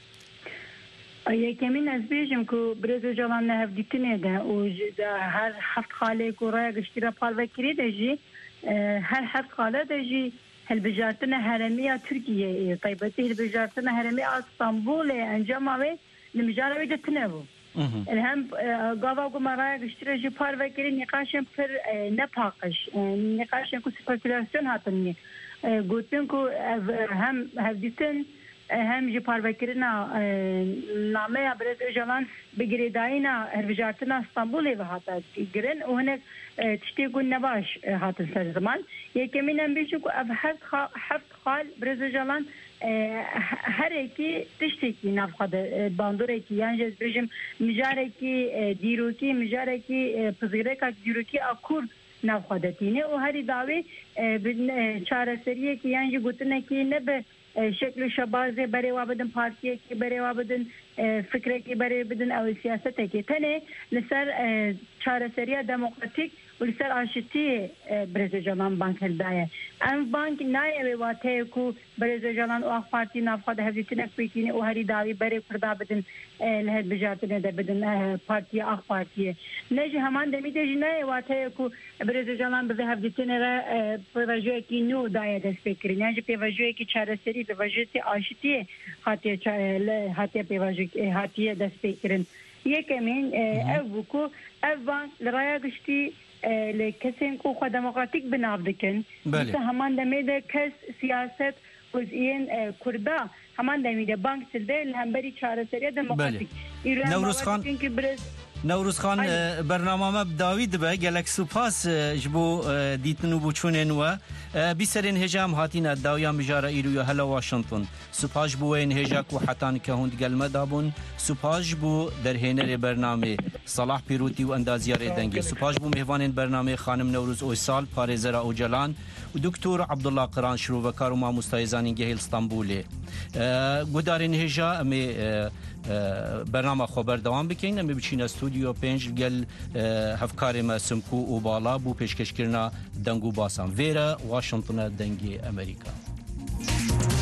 یکمین از بیشم که برز اوجلان نه هفدیتنه ده و هر هفت خاله که رای گشتی را پال وکری ده جی هر هفت خاله ده جی هلبجارتنا هرمیه ترکیه طیبتی هلبجارتنا هرمیه استانبول انجام آوی نمجاره ده تنبو الهم قاوا قمراء قشتري جي بار وكري نقاشن پر نپاقش نقاشن کو سپیکولاسیون هاتنی گوتن کو هم هفدیتن هم جي بار وكرنا نامه برز اوجلان بگریداینا هلبجارتنا استانبول و هاتا گرن و هناك تشتي قول نباش هاتن سر زمان يكمين هم بيشو کو اف حفت خال برز اوجلان هر اکی تشتکی نفخده باندور اکی یعنی جز بجم مجاره کی دیروکی مجاره کی پزیره که دیروکی اکور نفخده تینه و هری داوی چاره سریه کی یعنی گوتنه کی نه به شکل شبازه برای وابدن پارتیه کی برای وابدن فکره کی برای بدن او سیاسته کی تنه لسر چاره سریه دموکراتیک ولسر آشتی برز اوجلان بانک هلدایه ام بانک نایه واته کو برز اوجلان و AK Parti نافخد هفدیتنک بیتینه و هری داوی برای کردا بدن لهد بجاتنه ده بدن پارتی AK Parti نجی همان دمیده جی نایه واته کو برز اوجلان بده هفدیتنه را پیواجوه کی نو دایه دست بکری نجی پیواجوه کی چاره سری پیواجوه تی آشتی هاتیه پیواجوه هاتیه دست بکرن یکمین او بکو او بانک لرایا گشتی لکسین کو خود دموکراتیک بناو دکن بله همان دمیده کس سیاست وزین کردا همان دمیده بانک سلده لهمبری چاره سریه دموکراتیک نوروز خان برنامه ما بداوید به گلک سپاس جبو دیتنو بوچونن و بیسرین هجام هاتین داویان بجاره ایرو هلا واشنطن سپاس بو این هجاک و حتان که هند گلمه دابون سپاس بو در هنر برنامه صلاح پیروتی و اندازیار دنگی سپاس بو مهوان برنامه خانم نوروز اویسال پارزرا اوجلان و دکتر عبدالله قران شروع و کارما مستایزانی گهیل استانبولی گودارین هجا امی برنامه خبر دوام بکن امی بچین استودیو 5 گل هفکار ما سمکو و بالا بو پیشکش کرنا دنگو باسان ویرا واشنطن دنگی امریکا